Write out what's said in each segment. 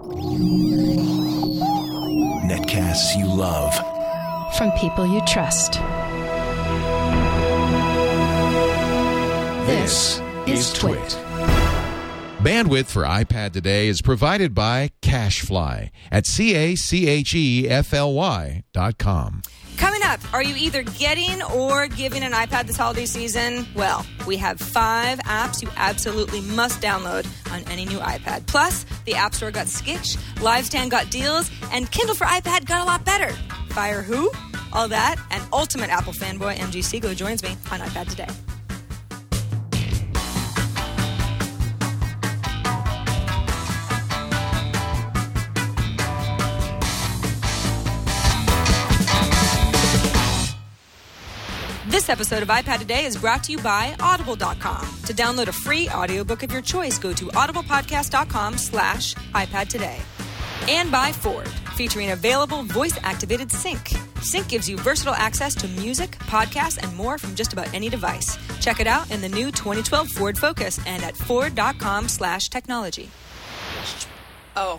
Netcasts you love. From people you trust. This is Twit. Bandwidth for iPad today is provided by CacheFly at CacheFly.com. Coming up, are you either getting or giving an iPad this holiday season? Well, we have 5 apps you absolutely must download on any new iPad. Plus, the App Store got skitch, LiveStand got deals, and Kindle for iPad got a lot better. Fire who? All that, and ultimate Apple fanboy MG Siegler joins me on iPad Today. This episode of iPad Today is brought to you by Audible.com. To download a free audiobook of your choice, go to audiblepodcast.com/iPad Today. And by Ford, featuring available voice-activated Sync. Sync gives you versatile access to music, podcasts, and more from just about any device. Check it out in the new 2012 Ford Focus and at Ford.com/technology. Oh,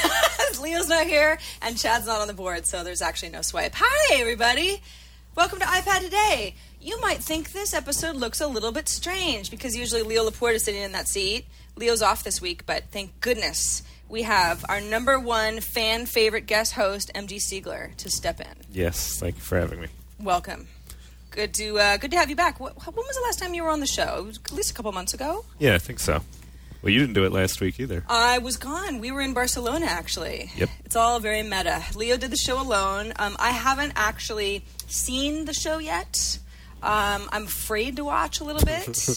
Leo's not here and Chad's not on the board, so there's actually no swipe. Hi, everybody. Welcome to iPad Today. You might think this episode looks a little bit strange because usually Leo Laporte is sitting in that seat. Leo's off this week, but thank goodness we have our number one fan favorite guest host, MG Siegler, to step in. Yes, thank you for having me. Welcome. Good to have you back. When was the last time you were on the show? It was at least a couple months ago. Yeah, I think so. Well, you didn't do it last week either. I was gone. We were in Barcelona, actually. Yep. It's all very meta. Leo did the show alone. I haven't actually seen the show yet. I'm afraid to watch a little bit.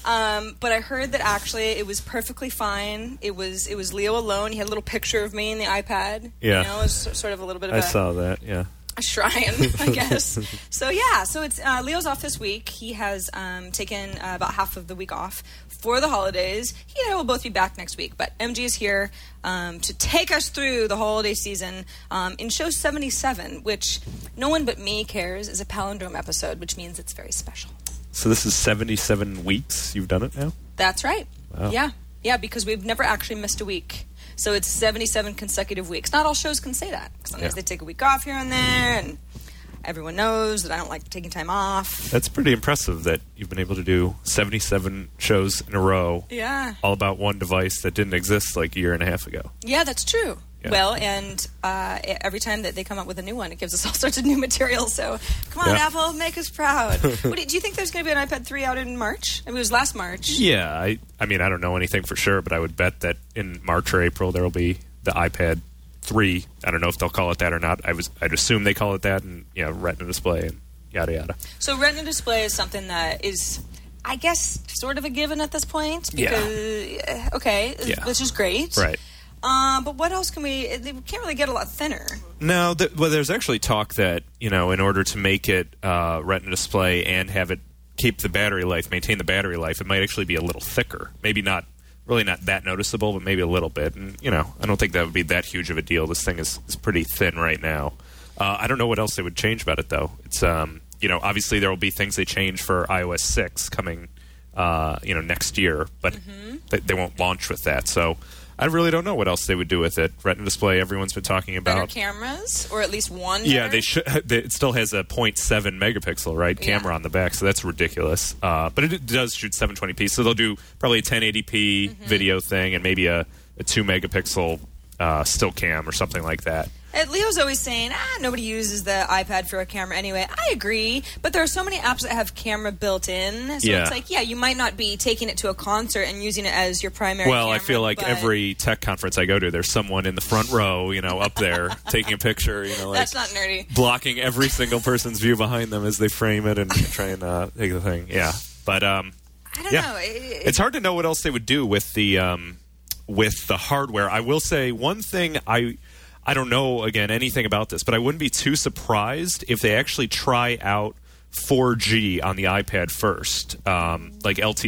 But I heard that actually it was perfectly fine. It was Leo alone. He had a little picture of me in the iPad. Yeah. You know, it was sort of a little bit of I saw that, yeah. A shrine, I guess. So it's Leo's off this week. He has taken about half of the week off for the holidays. He and I will both be back next week, but MG is here to take us through the holiday season in show 77, which no one but me cares is a palindrome episode, which means it's very special. So this is 77 weeks you've done it now? That's right. Wow. Yeah, because we've never actually missed a week. So it's 77 consecutive weeks. Not all shows can say that. Sometimes they take a week off here and there, and everyone knows that I don't like taking time off. That's pretty impressive that you've been able to do 77 shows in a row. Yeah. All about one device that didn't exist like a year and a half ago. Yeah, that's true. Yeah. Well, and every time that they come up with a new one, it gives us all sorts of new material. So, come on, Apple, make us proud. Do you think there's going to be an iPad 3 out in March? I mean, it was last March. Yeah, I mean, I don't know anything for sure, but I would bet that in March or April there will be the iPad 3. I don't know if they'll call it that or not. I'd assume they call it that, and Retina display and yada yada. So, Retina display is something that is, I guess, sort of a given at this point. Because, which is great. Right. But what else can we... They can't really get a lot thinner. No, there's actually talk that, in order to make it Retina display and have it keep the battery life, maintain the battery life, it might actually be a little thicker. Maybe not that noticeable, but maybe a little bit. And, I don't think that would be that huge of a deal. This thing is pretty thin right now. I don't know what else they would change about it, though. It's, obviously there will be things they change for iOS 6 coming, next year, but they won't launch with that. So... I really don't know what else they would do with it. Retina display, everyone's been talking about. Better cameras, or at least one. Yeah, they should. It still has a 0.7 megapixel, camera on the back, so that's ridiculous. But it does shoot 720p, so they'll do probably a 1080p video thing and maybe a 2 megapixel still cam or something like that. Leo's always saying, nobody uses the iPad for a camera anyway. I agree, but there are so many apps that have camera built in. So it's like, you might not be taking it to a concert and using it as your primary camera. I feel like every tech conference I go to, there's someone in the front row, up there taking a picture. That's not nerdy. Blocking every single person's view behind them as they frame it and try and take the thing. Yeah, but I don't know. It's hard to know what else they would do with the hardware. I will say one thing I don't know, again, anything about this, but I wouldn't be too surprised if they actually try out 4G on the iPad first, like LTE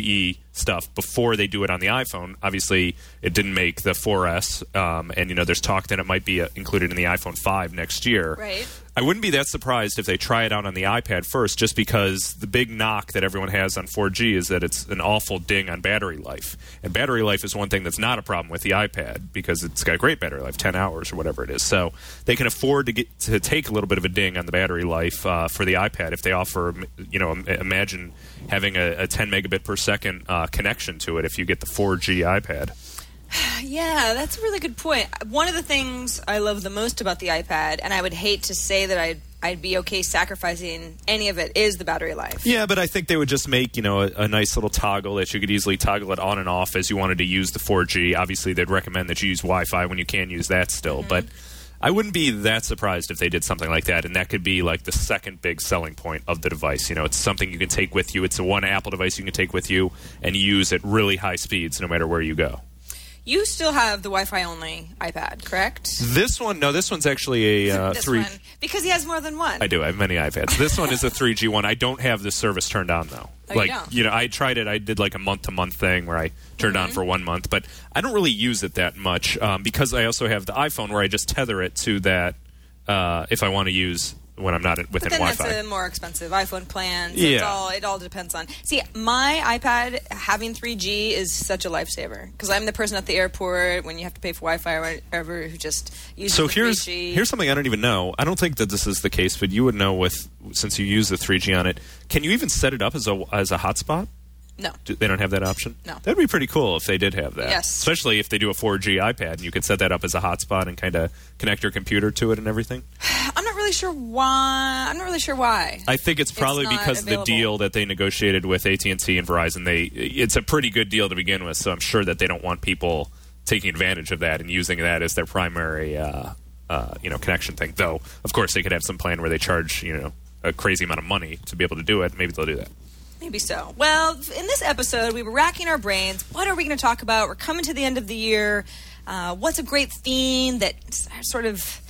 stuff before they do it on the iPhone. Obviously, it didn't make the 4S, and there's talk that it might be included in the iPhone 5 next year. Right. I wouldn't be that surprised if they try it out on the iPad first, just because the big knock that everyone has on 4G is that it's an awful ding on battery life. And battery life is one thing that's not a problem with the iPad, because it's got great battery life, 10 hours or whatever it is. So they can afford to take a little bit of a ding on the battery life for the iPad if they offer, imagine having a 10 megabit per second connection to it if you get the 4G iPad. Yeah, that's a really good point. One of the things I love the most about the iPad, and I would hate to say that I'd be okay sacrificing any of it, is the battery life. Yeah, but I think they would just make, a nice little toggle that you could easily toggle it on and off as you wanted to use the 4G. Obviously, they'd recommend that you use Wi-Fi when you can use that still, but I wouldn't be that surprised if they did something like that, and that could be like the second big selling point of the device. It's something you can take with you. It's the one Apple device you can take with you and use at really high speeds no matter where you go. You still have the Wi-Fi only iPad, correct? This one's actually a this 3. One, because he has more than one. I do. I have many iPads. This one is a 3G one. I don't have the service turned on though. Oh, you don't? I tried it. I did like a month-to-month thing where I turned on for 1 month, but I don't really use it that much because I also have the iPhone where I just tether it to that if I want to use when I'm not within Wi-Fi. But then that's a more expensive iPhone plan. So Yeah. it all depends on. See, my iPad having 3G is such a lifesaver because I'm the person at the airport when you have to pay for Wi-Fi or whatever who just uses So the here's 3G. something I don't even know. I don't think that this is the case, but you would know since you use the 3G on it. Can you even set it up as a hotspot? No. They don't have that option? No. That'd be pretty cool if they did have that. Yes. Especially if they do a 4G iPad and you could set that up as a hotspot and kind of connect your computer to it and everything. I'm not really sure why. I think it's probably not because available. the deal that they negotiated with AT&T and Verizon, it's a pretty good deal to begin with, so I'm sure that they don't want people taking advantage of that and using that as their primary connection thing. Though, of course, they could have some plan where they charge a crazy amount of money to be able to do it. Maybe they'll do that. Maybe so. Well, in this episode, we were racking our brains. What are we going to talk about? We're coming to the end of the year. What's a great theme that sort of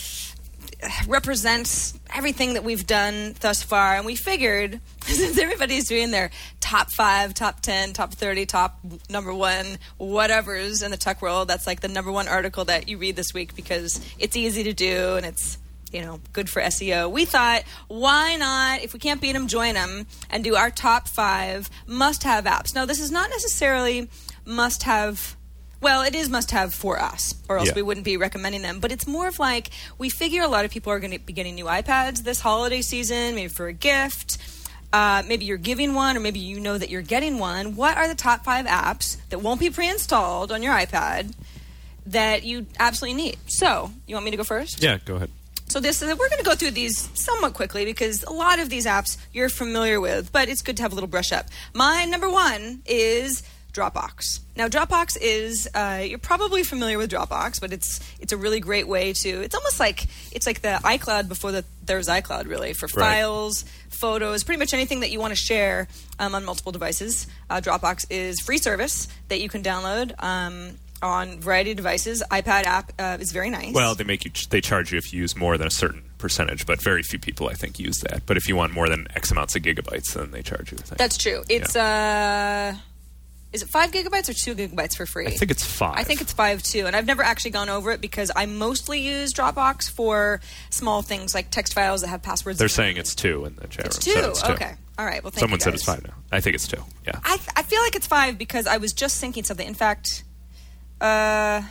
represents everything that we've done thus far? And we figured, since everybody's doing their top 5, top 10, top 30, top number 1, whatever's in the tech world, that's like the number 1 article that you read this week because it's easy to do and it's good for SEO. We thought, why not, if we can't beat them, join them and do our top 5 must-have apps. Now, this is not necessarily must-have. Well, it is must-have for us, or else we wouldn't be recommending them. But it's more of like, we figure a lot of people are going to be getting new iPads this holiday season, maybe for a gift. Maybe you're giving one, or maybe you know that you're getting one. What are the top 5 apps that won't be pre-installed on your iPad that you absolutely need? So, you want me to go first? Yeah, go ahead. So we're going to go through these somewhat quickly because a lot of these apps you're familiar with, but it's good to have a little brush up. My number 1 is Dropbox. Now, Dropbox is you're probably familiar with Dropbox, but it's a really great way to. It's almost like the iCloud before there's iCloud, really, for files, photos, pretty much anything that you want to share on multiple devices. Dropbox is free service that you can download. On a variety of devices. iPad app is very nice. Well, they charge you if you use more than a certain percentage, but very few people, I think, use that. But if you want more than X amounts of gigabytes, then they charge you, I think. That's true. It's is it 5 gigabytes or 2 gigabytes for free? I think it's 5. I think it's 5 too, and I've never actually gone over it because I mostly use Dropbox for small things like text files that have passwords. They're saying it's 2 in the chat room. It's 2? So it's 2. Okay. All right. Well, thank Someone you said guys. it's 5 now. I think it's 2. Yeah. I feel like it's 5 because I was just thinking something. In fact, 52%,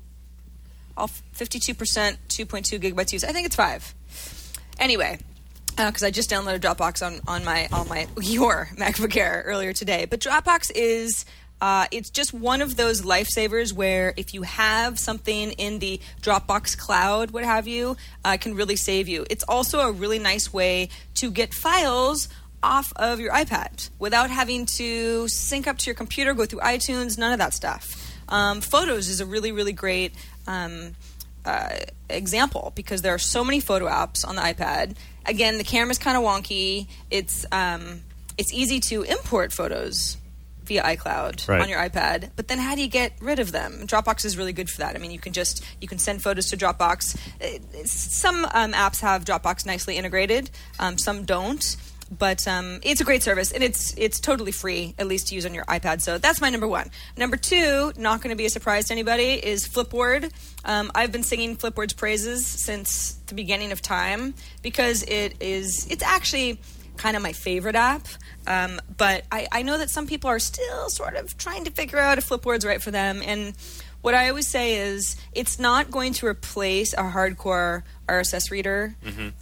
2.2 gigabytes used. I think it's 5. Anyway, because I just downloaded Dropbox on your MacBook Air earlier today. But Dropbox is it's just one of those lifesavers where if you have something in the Dropbox cloud, what have you, can really save you. It's also a really nice way to get files off of your iPad without having to sync up to your computer, go through iTunes, none of that stuff. Photos is a really, really great example because there are so many photo apps on the iPad. Again, the camera's kind of wonky. It's easy to import photos via iCloud on your iPad, but then how do you get rid of them? Dropbox is really good for that. I mean, you can send photos to Dropbox. Some apps have Dropbox nicely integrated, some don't. But it's a great service, and it's totally free, at least to use on your iPad. So that's my number one. Number two, not going to be a surprise to anybody, is Flipboard. I've been singing Flipboard's praises since the beginning of time because it's actually kind of my favorite app. But I know that some people are still sort of trying to figure out if Flipboard's right for them. And what I always say is it's not going to replace a hardcore RSS reader.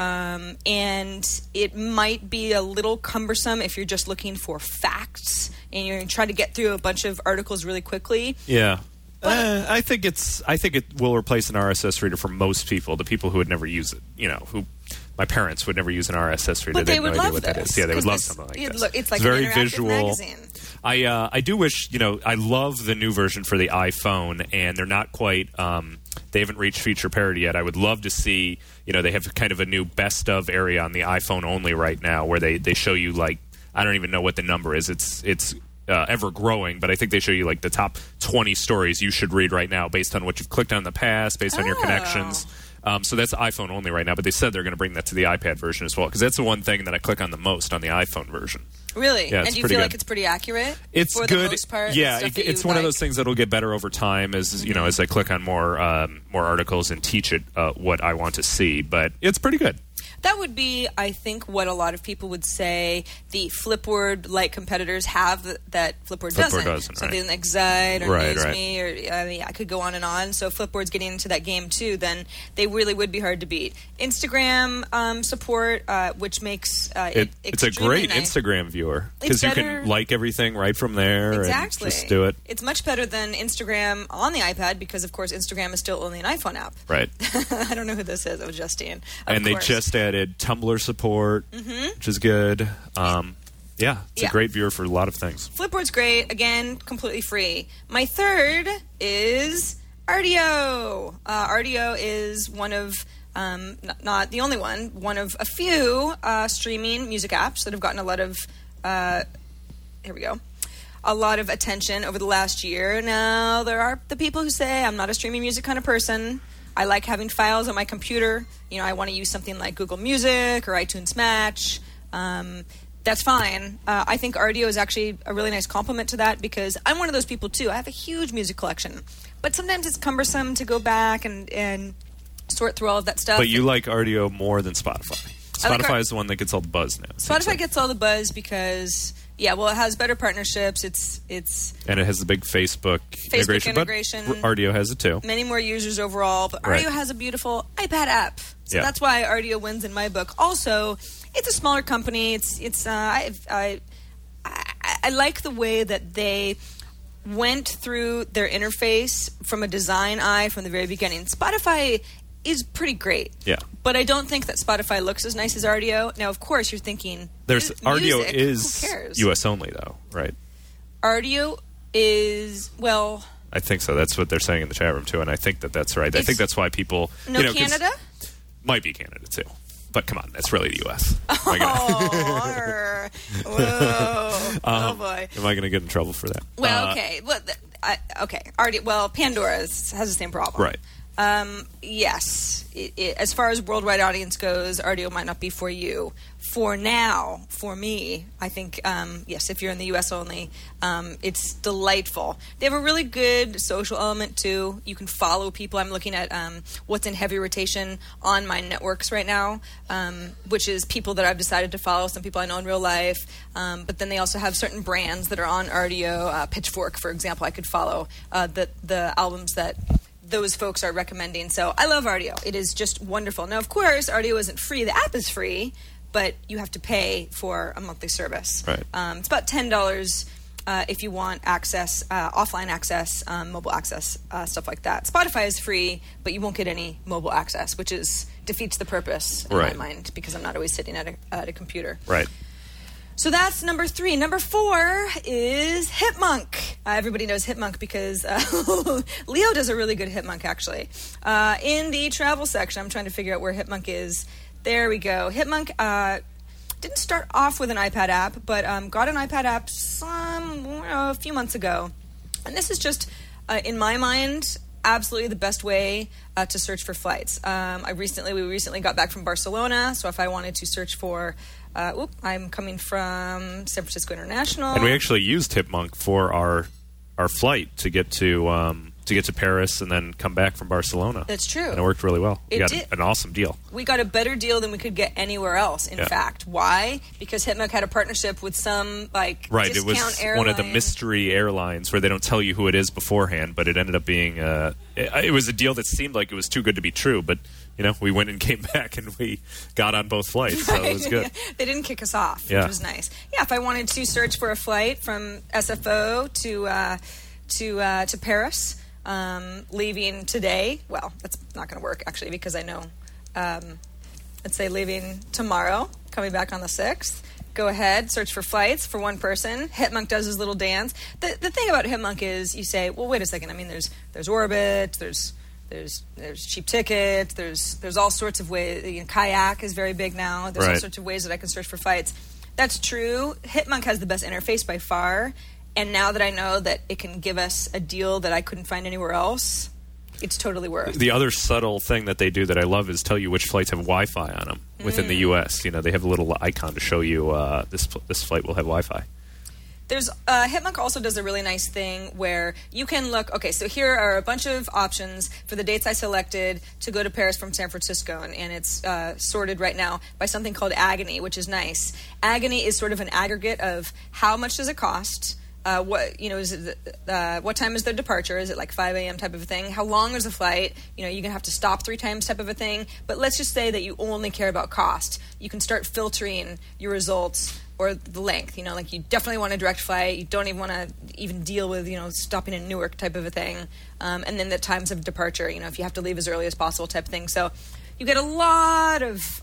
And it might be a little cumbersome if you're just looking for facts and you're trying to get through a bunch of articles really quickly. Yeah. I think it will replace an RSS reader for most people, the people who would never use it, who my parents would never use an RSS reader. But they would have no idea love what this, that is. Yeah, they would love something like this. It's like very an interactive visual. magazine. I do wish, I love the new version for the iPhone, and they're not quite, they haven't reached feature parity yet. I would love to see, they have kind of a new best of area on the iPhone only right now where they show you, like, I don't even know what the number is. It's ever growing, but I think they show you like the top 20 stories you should read right now based on what you've clicked on in the past, based on your connections. So that's iPhone only right now, but they said they're going to bring that to the iPad version as well, because that's the one thing that I click on the most on the iPhone version. Really? Yeah, and do you feel like it's pretty accurate? It's for good. The most part, yeah, it's one of those things that'll get better over time as as I click on more articles and teach it what I want to see. But it's pretty good. That would be, I think, what a lot of people would say the Flipboard-like competitors have that Flipboard doesn't. Something like Xide or News.me, or I could go on and on. So if Flipboard's getting into that game too, then they really would be hard to beat. Instagram support, which makes it's a great nice. Instagram viewer because you can like everything right from there. Exactly. And just do it. It's much better than Instagram on the iPad because, of course, Instagram is still only an iPhone app. Right. I don't know who this is. Oh, Justine. And they just added Tumblr support, which is good. It's a great viewer for a lot of things. Flipboard's great. Again, completely free. My third is Rdio. Rdio is one of, not the only one of a few streaming music apps that have gotten a lot of, a lot of attention over the last year. Now, there are the people who say, I'm not a streaming music kind of person. I like having files on my computer. I want to use something like Google Music or iTunes Match. That's fine. I think Rdio is actually a really nice complement to that because I'm one of those people, too. I have a huge music collection. But sometimes it's cumbersome to go back and sort through all of that stuff. But you like Rdio more than Spotify. Spotify is the one that gets all the buzz now. Spotify gets all the buzz because... Yeah, well, it has better partnerships. It's and it has the big Facebook integration. But Rdio has it too. Many more users overall, but Rdio has a beautiful iPad app, so that's why Rdio wins in my book. Also, it's a smaller company. I like the way that they went through their interface from a design eye from the very beginning. Spotify is pretty great. Yeah. But I don't think that Spotify looks as nice as Rdio. Now, of course, you're thinking... Rdio is US only, though, right? Rdio is, well... I think so. That's what they're saying in the chat room, too, and I think that's right. I think that's why people... No, Canada? Might be Canada, too. But come on, that's really the U.S. Whoa. Oh, boy. Am I going to get in trouble for that? Well, okay. Rdio, Pandora has the same problem. Right. Yes, as far as worldwide audience goes, Rdio might not be for you. For now, for me, I think, yes, if you're in the U.S. only, it's delightful. They have a really good social element, too. You can follow people. I'm looking at what's in heavy rotation on my networks right now, which is people that I've decided to follow, some people I know in real life. But then they also have certain brands that are on Rdio. Pitchfork, for example, I could follow the albums that those folks are recommending. So I love Rdio. It is just wonderful. Now, of course, Rdio isn't free. The app is free, but you have to pay for a monthly service. Right. It's about $10 if you want access, offline access, mobile access, stuff like that. Spotify is free, but you won't get any mobile access, which defeats the purpose in my mind because I'm not always sitting at a computer. Right. So that's number 3. Number 4 is Hipmunk. Everybody knows Hipmunk because Leo does a really good Hipmunk, actually. In the travel section, I'm trying to figure out where Hipmunk is. There we go. Hipmunk didn't start off with an iPad app, but got an iPad app a few months ago. And this is just, in my mind, absolutely the best way to search for flights. We recently got back from Barcelona, so if I wanted to search for, I'm coming from San Francisco International, And we actually used Hipmunk for our flight to get to Paris and then come back from Barcelona. That's true. And it worked really well. We It got did. an awesome deal. We got a better deal than we could get anywhere else, in fact. Why? Because Hipmunk had a partnership with some, Right, it was discount one of the airline. mystery airlines where they don't tell you who it is beforehand, but it ended up being it was a deal that seemed like it was too good to be true, but we went and came back and we got on both flights, so it was good. They didn't kick us off, Yeah. which was nice. Yeah, if I wanted to search for a flight from SFO to Paris, leaving today, well, that's not going to work, actually, because I know, let's say leaving tomorrow, coming back on the 6th, go ahead, search for flights for one person. Hipmunk does his little dance. The thing about Hipmunk is you say, well, wait a second, I mean, there's Orbit, there's cheap tickets, there's all sorts of ways. Kayak is very big now. There's all Right. sorts of ways that I can search for flights. That's true. Hipmunk has the best interface by far. And now that I know that it can give us a deal that I couldn't find anywhere else, it's totally worth. The other subtle thing that they do that I love is tell you which flights have Wi-Fi on them within the U.S. They have a little icon to show you this flight will have Wi-Fi. There's Hipmunk also does a really nice thing where you can look. Okay, so here are a bunch of options for the dates I selected to go to Paris from San Francisco, and it's sorted right now by something called Agony, which is nice. Agony is sort of an aggregate of how much does it cost. Is it, what time is their departure? Is it like 5 a.m. type of a thing? How long is the flight? You're going to have to stop 3 times type of a thing. But let's just say that you only care about cost. You can start filtering your results or the length. Like you definitely want a direct flight. You don't even want to even deal with, stopping in Newark type of a thing. And then the times of departure, if you have to leave as early as possible type of thing. So you get a lot of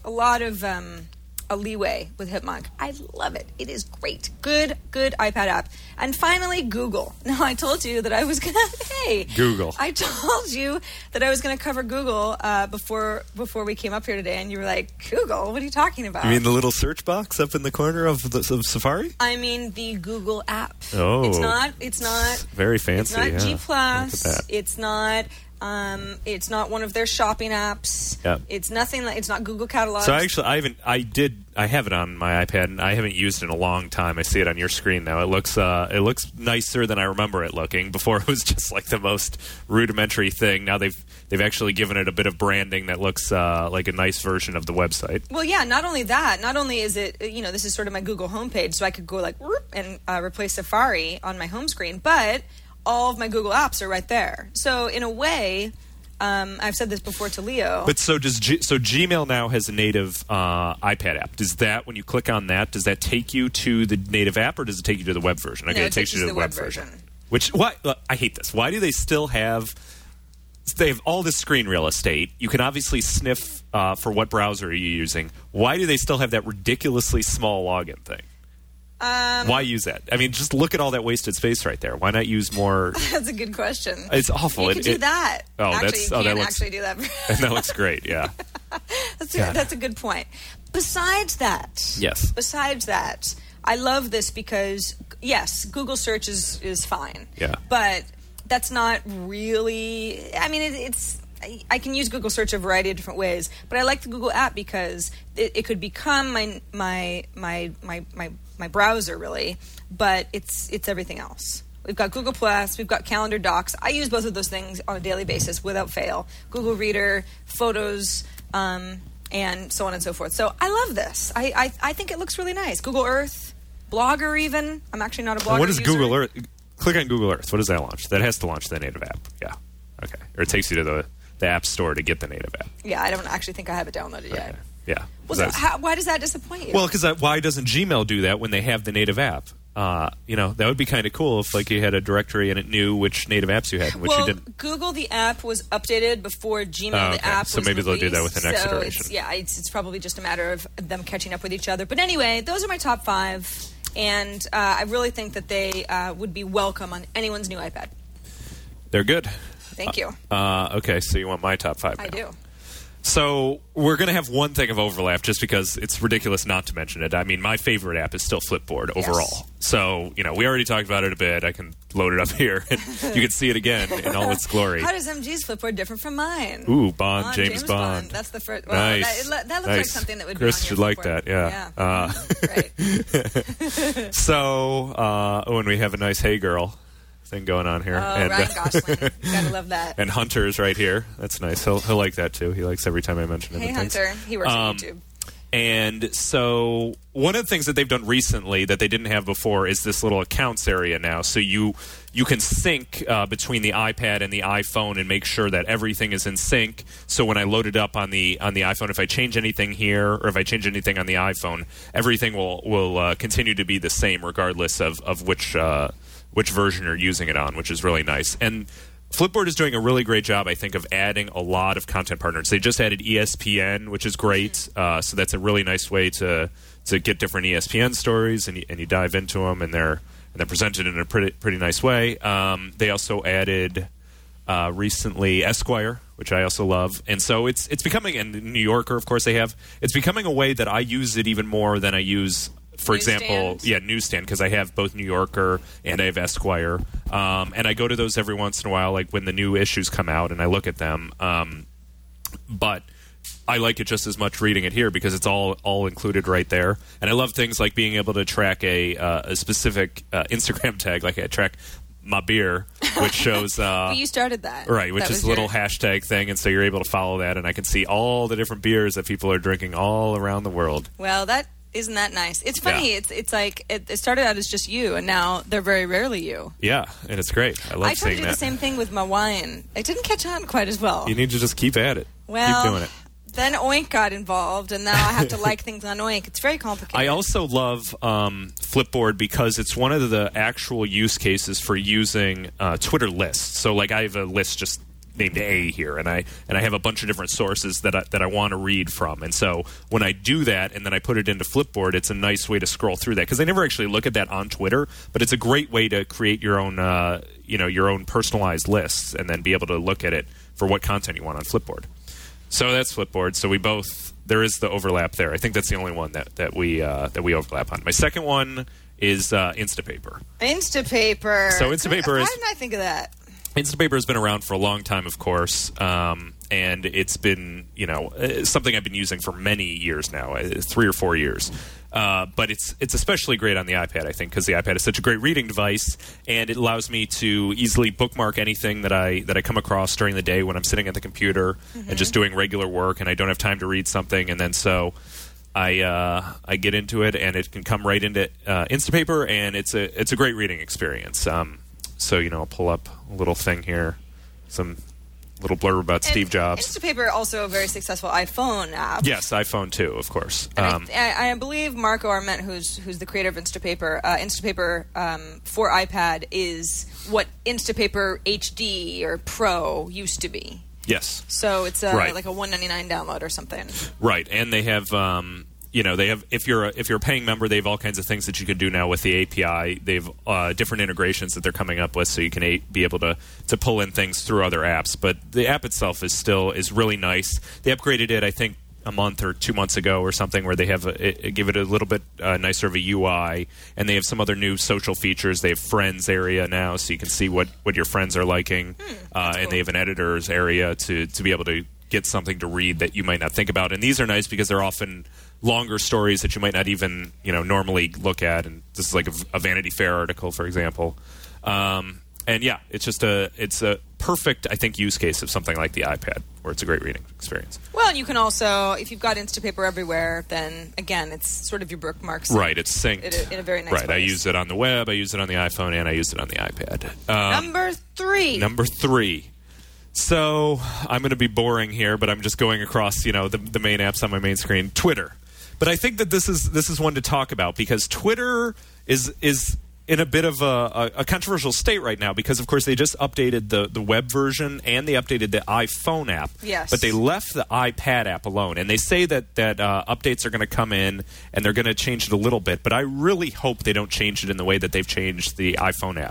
a leeway with Hipmunk. I love it. It is great. Good iPad app. And finally, Google. Now, I told you that I was going to... Google. I told you that I was going to cover Google before we came up here today, and you were like, Google? What are you talking about? You mean the little search box up in the corner of Safari? I mean the Google app. Oh. It's not... Very fancy. It's not G+. Look at that. It's not one of their shopping apps. Yep. It's nothing like... It's not Google Catalog. So I have it on my iPad, and I haven't used it in a long time. I see it on your screen now. It looks nicer than I remember it looking. Before it was just like the most rudimentary thing. Now they've actually given it a bit of branding that looks like a nice version of the website. Well, yeah. Not only that. Not only is it this is sort of my Google homepage, so I could go like whoop, and replace Safari on my home screen, but all of my Google apps are right there. So in a way. I've said this before to Leo. But so Gmail now has a native iPad app. Does that, when you click on that, does that take you to the native app, or does it take you to the web version? Okay, No, it takes you to the web version. I hate this. Why do they still have? They have all this screen real estate. You can obviously sniff for what browser are you using. Why do they still have that ridiculously small login thing? Why use that? I mean, just look at all that wasted space right there. Why not use more? That's a good question. It's awful. You can do that. Oh, actually, you can looks, actually do that. that looks great. Yeah. That's a good point. Besides that, Yes. Besides that, I love this because yes, Google search is fine. Yeah. But that's not really. I mean, it's. I can use Google search a variety of different ways, but I like the Google app because it could become my browser really, but it's everything else. We've got Google Plus, we've got Calendar, Docs. I use both of those things on a daily basis without fail. Google Reader, Photos, and so on and so forth. So I love this. I think it looks really nice. Google Earth, Blogger even. I'm actually not a blogger. What is user. Google Earth? Click on Google Earth. What does that launch? That has to launch the native app. Yeah. Okay. Or it takes you to the App Store to get the native app. Yeah, I don't actually think I have it downloaded yet. Okay. Yeah. Well, so why does that disappoint you? Well, because why doesn't Gmail do that when they have the native app? That would be kind of cool if you had a directory and it knew which native apps you had and which you didn't. Google, the app was updated before Gmail, the app was so maybe they'll do that with the next so iteration. It's probably just a matter of them catching up with each other. But anyway, those are my top 5, and I really think that they would be welcome on anyone's new iPad. They're good. Thank you. Okay, so you want my top 5 now. I do. So we're going to have one thing of overlap just because it's ridiculous not to mention it. I mean, my favorite app is still Flipboard overall. So, we already talked about it a bit. I can load it up here, and you can see it again in all its glory. How does MG's Flipboard different from mine? Ooh, James Bond. That's the first. Well, nice. That looks like something that would Chris be on should your like Flipboard. that, yeah. Right. So, when we have a nice Hey Girl thing going on here. Ryan Gosling. Gotta love that. And Hunter's right here. That's nice. He'll like that, too. He likes every time I mention it. Hey, Hunter. He works on YouTube. And so one of the things that they've done recently that they didn't have before is this little accounts area now. So you can sync between the iPad and the iPhone and make sure that everything is in sync. So when I load it up on the iPhone, if I change anything here or if I change anything on the iPhone, everything will continue to be the same regardless of which version you're using it on, which is really nice. And Flipboard is doing a really great job, I think, of adding a lot of content partners. They just added ESPN, which is great. So that's a really nice way to get different ESPN stories, and you dive into them, and they're presented in a pretty nice way. They also added recently Esquire, which I also love, and so it's becoming, and New Yorker, of course, it's becoming a way that I use it even more than I use. For example, Newsstand, because I have both New Yorker and I have Esquire. And I go to those every once in a while, like when the new issues come out, and I look at them. But I like it just as much reading it here because it's all included right there. And I love things like being able to track a specific Instagram tag, like I track my beer, which shows... you started that. Right, which is a little hashtag thing, and so you're able to follow that, and I can see all the different beers that people are drinking all around the world. Well, isn't that nice? It's funny. Yeah. It's like it started out as just you, and now they're very rarely you. Yeah, and it's great. I love seeing that. I try to do the same thing with my wine. It didn't catch on quite as well. You need to just keep at it. Well, keep doing it. Then Oink got involved, and now I have to like things on Oink. It's very complicated. I also love Flipboard because it's one of the actual use cases for using Twitter lists. So, like, I have a list just named A here, and I have a bunch of different sources that I want to read from. And so when I do that and then I put it into Flipboard, it's a nice way to scroll through that because I never actually look at that on Twitter, but it's a great way to create your own your own personalized lists and then be able to look at it for what content you want on Flipboard. So that's Flipboard. So there is the overlap there. I think that's the only one that we overlap on. My second one is Instapaper. Instapaper. So Instapaper is... Why didn't I think of that? Instapaper has been around for a long time, of course, and it's been something I've been using for many years now, 3 or 4 years. But it's especially great on the iPad, I think, because the iPad is such a great reading device, and it allows me to easily bookmark anything that I come across during the day when I'm sitting at the computer and just doing regular work, and I don't have time to read something, and then so I get into it, and it can come right into Instapaper, and it's a great reading experience. So, I'll pull up a little thing here, some little blurb about Steve Jobs. Instapaper, also a very successful iPhone app. Yes, iPhone too, of course. I believe Marco Arment, who's the creator of Instapaper, Instapaper for iPad is what Instapaper HD or Pro used to be. Yes. So it's like a $1.99 download or something. Right, and they have... they have if you're a paying member, they have all kinds of things that you can do now with the API. They have different integrations that they're coming up with, so you can be able to pull in things through other apps. But the app itself is really nice. They upgraded it, I think, a month or 2 months ago or something, where they have give it a little bit nicer of a UI, and they have some other new social features. They have friends area now, so you can see what your friends are liking, and cool. They have an editors area to be able to get something to read that you might not think about. And these are nice because they're often longer stories that you might not even normally look at, and this is like a Vanity Fair article, for example. And yeah, it's a perfect, I think, use case of something like the iPad, where it's a great reading experience. Well, you can also, if you've got Instapaper everywhere, then again, it's sort of your bookmarks. Right, it's synced in a very nice place. Right, I use it on the web, I use it on the iPhone, and I use it on the iPad. Number three. So I'm going to be boring here, but I'm just going across, the main apps on my main screen. Twitter. But I think that this is one to talk about because Twitter is in a bit of a controversial state right now because, of course, they just updated the web version and they updated the iPhone app. Yes. But they left the iPad app alone. And they say that updates are going to come in and they're going to change it a little bit. But I really hope they don't change it in the way that they've changed the iPhone app.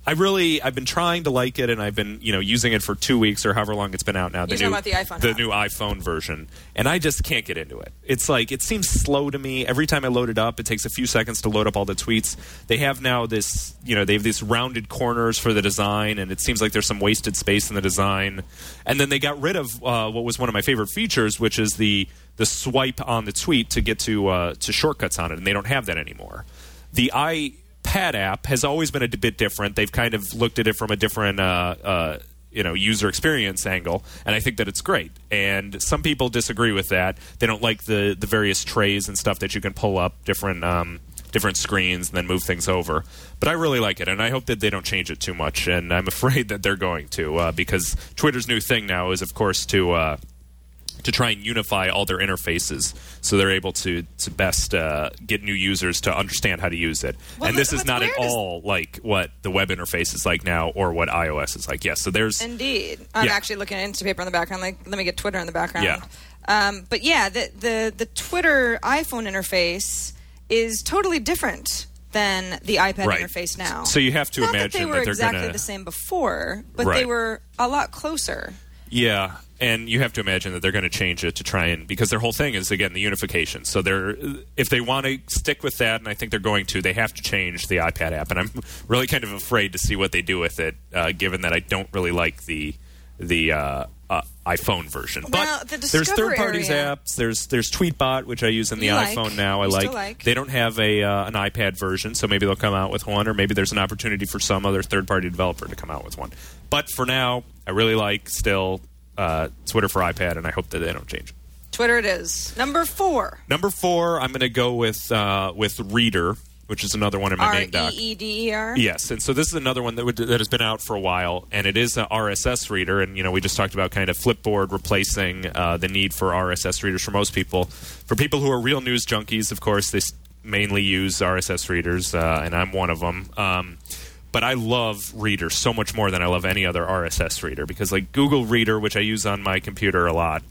I've been trying to like it, and I've been, using it for 2 weeks or however long it's been out now. You're talking about the iPhone the app. new iPhone version, and I just can't get into it. It's like it seems slow to me. Every time I load it up, it takes a few seconds to load up all the tweets. They have now this, they have these rounded corners for the design, and it seems like there's some wasted space in the design. And then they got rid of what was one of my favorite features, which is the swipe on the tweet to get to shortcuts on it, and they don't have that anymore. The iPad app has always been a bit different. They've kind of looked at it from a different user experience angle, and I think that it's great. And some people disagree with that. They don't like the various trays and stuff that you can pull up different screens and then move things over. But I really like it, and I hope that they don't change it too much. And I'm afraid that they're going to, because Twitter's new thing now is, of course, to try and unify all their interfaces so they're able to best get new users to understand how to use it. Well, and this is not at weird all like what the web interface is like now or what iOS is like. Yes, so there's... Indeed. I'm Yeah. actually looking at Instapaper in the background. Like, let me get Twitter in the background. Yeah. But yeah, the Twitter iPhone interface is totally different than the iPad Right. interface now. So you have to Not imagine that they were that they're exactly gonna- the same before, but Right. they were a lot closer. Yeah, and you have to imagine that they're going to change it to try and, because their whole thing is, again, the unification. So if they want to stick with that, and I think they're going to, they have to change the iPad app. And I'm really kind of afraid to see what they do with it, given that I don't really like the iPhone version. Well, But the there's Discover third-party area- apps. There's Tweetbot, which I use in the You like. iPhone now. I You like. still like. They don't have an iPad version, so maybe they'll come out with one, or maybe there's an opportunity for some other third-party developer to come out with one. But for now, I really like still Twitter for iPad, and I hope that they don't change it. Twitter it is. Number 4. Number 4, I'm going to go with Reader, which is another one in my main doc. REEDER? Yes, and so this is another one that has been out for a while, and it is an RSS reader. And we just talked about kind of Flipboard replacing the need for RSS readers for most people. For people who are real news junkies, of course, they mainly use RSS readers, and I'm one of them. But I love Reader so much more than I love any other RSS reader, because like Google Reader, which I use on my computer a lot,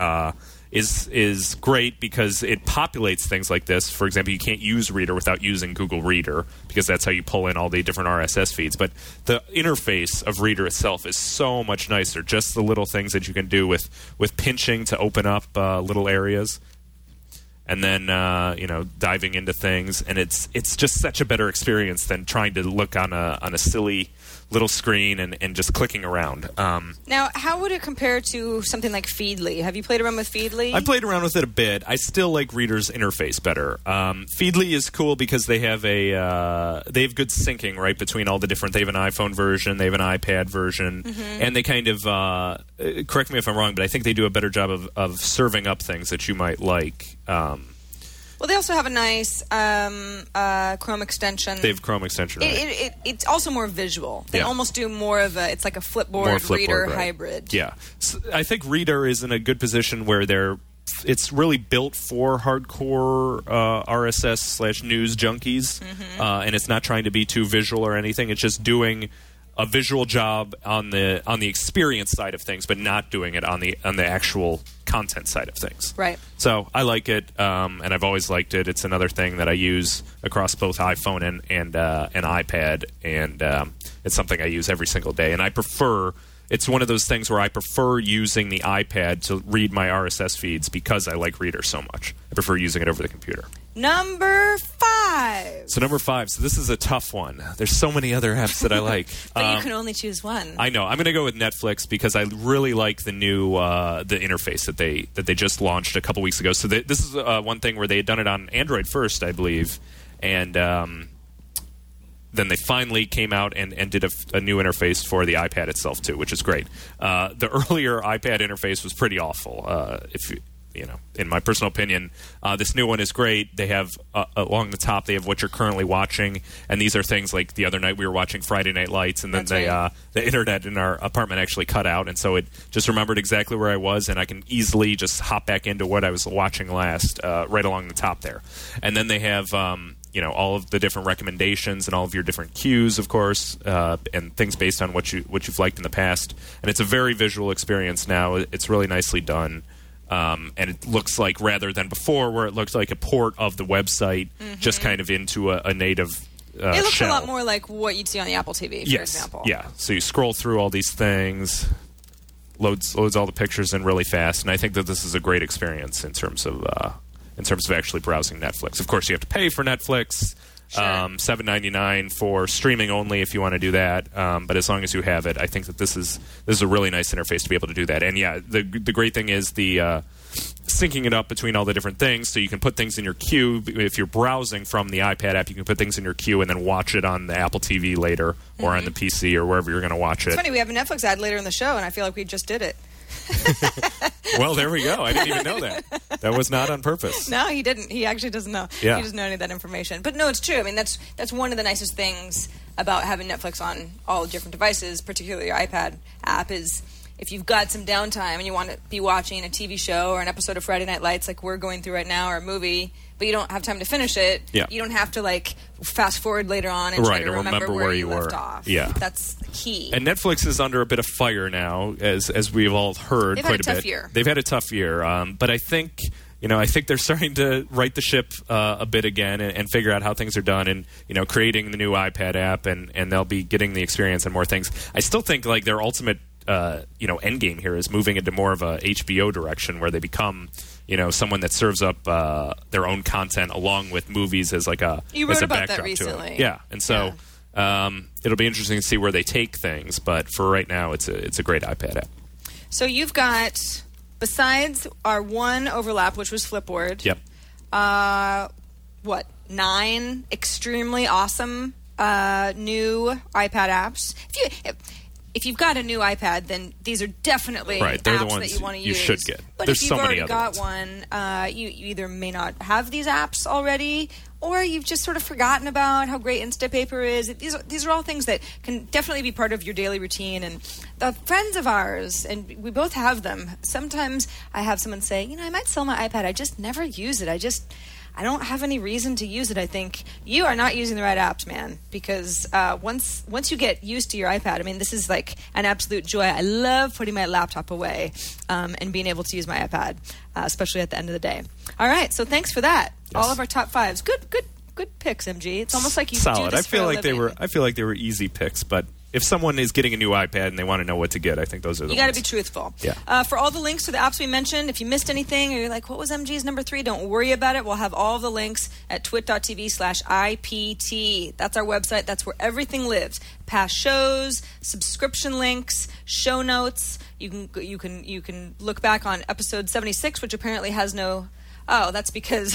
is great because it populates things like this. For example, you can't use Reader without using Google Reader, because that's how you pull in all the different RSS feeds. But the interface of Reader itself is so much nicer. Just the little things that you can do with pinching to open up little areas. And then diving into things, and it's just such a better experience than trying to look on a silly little screen and just clicking around. Now, how would it compare to something like Feedly? Have you played around with Feedly? I played around with it a bit. I still like Reader's interface better. Feedly is cool because they have good syncing right between all the different. They have an iPhone version, they have an iPad version, and they kind of correct me if I'm wrong, but I think they do a better job of serving up things that you might like. Well, they also have a nice Chrome extension. They have Chrome extension, right? It's also more visual. They Yeah. almost do more of it's like a More Flipboard Flipboard, reader right. hybrid. Yeah. So I think Reader is in a good position where it's really built for hardcore RSS/news junkies, and it's not trying to be too visual or anything. It's just doing a visual job on the experience side of things, but not doing it on the actual content side of things. Right. So I like it, and I've always liked it. It's another thing that I use across both iPhone and iPad, and it's something I use every single day. And I prefer. It's one of those things where I prefer using the iPad to read my RSS feeds because I like Reader so much. I prefer using it over the computer. Number 5. So number 5. So this is a tough one. There's so many other apps that I like. But you can only choose one. I know. I'm going to go with Netflix because I really like the new the interface that they just launched a couple weeks ago. So this is one thing where they had done it on Android first, I believe, and then they finally came out and did a new interface for the iPad itself too, which is great. The earlier iPad interface was pretty awful. In my personal opinion, this new one is great. They have along the top they have what you're currently watching, and these are things like the other night we were watching Friday Night Lights, and then the internet in our apartment actually cut out, and so it just remembered exactly where I was, and I can easily just hop back into what I was watching last right along the top there. And then they have all of the different recommendations and all of your different cues, of course, and things based on what you've liked in the past. And it's a very visual experience now. It's really nicely done. And it looks like, rather than before, where it looked like a port of the website just kind of into a native It looks shell. a lot more like what you'd see on the Apple TV, for example. Yeah. So you scroll through all these things, loads all the pictures in really fast, and I think that this is a great experience in terms of actually browsing Netflix. Of course, you have to pay for Netflix. Sure. $7.99 for streaming only if you want to do that. But as long as you have it, I think that this is a really nice interface to be able to do that. And yeah, the great thing is the syncing it up between all the different things, so you can put things in your queue. If you're browsing from the iPad app, you can put things in your queue and then watch it on the Apple TV later or on the PC or wherever you're going to watch it. It's funny, we have a Netflix ad later in the show, and I feel like we just did it. Well, there we go. I didn't even know that. That was not on purpose. No, he didn't. He actually doesn't know. Yeah. He doesn't know any of that information. But no, it's true. I mean, that's one of the nicest things about having Netflix on all different devices, particularly your iPad app, is if you've got some downtime and you want to be watching a TV show or an episode of Friday Night Lights like we're going through right now, or a movie, but you don't have time to finish it, you don't have to like fast forward later on and try to remember where you left off. Yeah. That's key. And Netflix is under a bit of fire now, as we've all heard They've quite had a bit. tough year. They've had a tough year, but I think they're starting to right the ship a bit again and figure out how things are done, and creating the new iPad app, and they'll be getting the experience and more things. I still think like their ultimate end game here is moving into more of a HBO direction, where they become someone that serves up their own content along with movies as like a you wrote as a about backdrop that recently. to it. Yeah, and so it'll be interesting to see where they take things. But for right now, it's a great iPad app. So you've got, besides our one overlap, which was Flipboard. Yep. 9 extremely awesome new iPad apps. If you've got a new iPad, then these are definitely right. They're apps the ones that you want to you use. should get. But There's if you've so many already other got ones. one, you either may not have these apps already, or you've just sort of forgotten about how great Instapaper is. These are all things that can definitely be part of your daily routine. And the friends of ours, and we both have them, sometimes I have someone say, I might sell my iPad. I just never use it. I don't have any reason to use it. I think you are not using the right apps, man, because once you get used to your iPad, I mean, this is like an absolute joy. I love putting my laptop away and being able to use my iPad, especially at the end of the day. All right, so thanks for that. Yes. All of our top fives. Good picks, MG. It's almost like you solid. do this for a living. I feel like they were easy picks, but if someone is getting a new iPad and they want to know what to get, I think those are the ones. You got to be truthful. Yeah. For all the links to the apps we mentioned, if you missed anything or you're like, what was MG's number 3? Don't worry about it. We'll have all the links at twit.tv/IPT. That's our website. That's where everything lives. Past shows, subscription links, show notes. You can look back on episode 76, which apparently has no... Oh, that's because...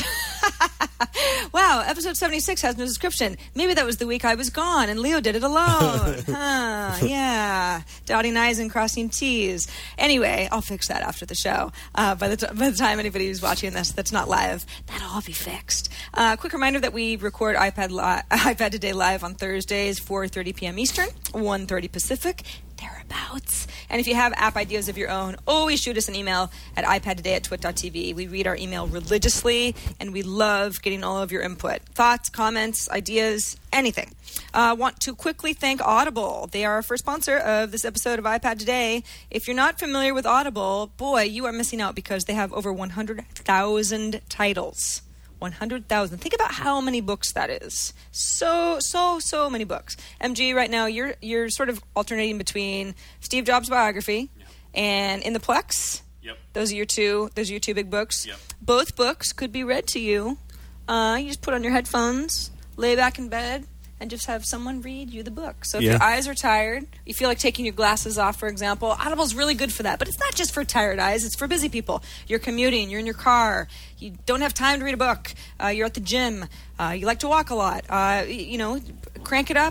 Wow, episode 76 has no description. Maybe that was the week I was gone and Leo did it alone. Yeah. Dotting I's and crossing T's. Anyway, I'll fix that after the show. By the time anybody who's watching this that's not live, that'll all be fixed. Quick reminder that we record iPad Today live on Thursdays, 4:30 p.m. Eastern, 1:30 Pacific. Thereabouts. And if you have app ideas of your own, always shoot us an email at iPadToday@twit.tv. We read our email religiously, and we love getting all of your input. Thoughts, comments, ideas, anything. Want to quickly thank Audible. They are our first sponsor of this episode of iPad Today. If you're not familiar with Audible, boy, you are missing out because they have over 100,000 titles. 100,000. Think about how many books that is. So many books. MG, right now you're sort of alternating between Steve Jobs' biography and In the Plex. Yep. Those are your two big books. Yep. Both books could be read to you. You just put on your headphones, lay back in bed, and just have someone read you the book. So if your eyes are tired, you feel like taking your glasses off, for example, Audible's really good for that. But it's not just for tired eyes. It's for busy people. You're commuting. You're in your car. You don't have time to read a book. You're at the gym. You like to walk a lot. Crank it up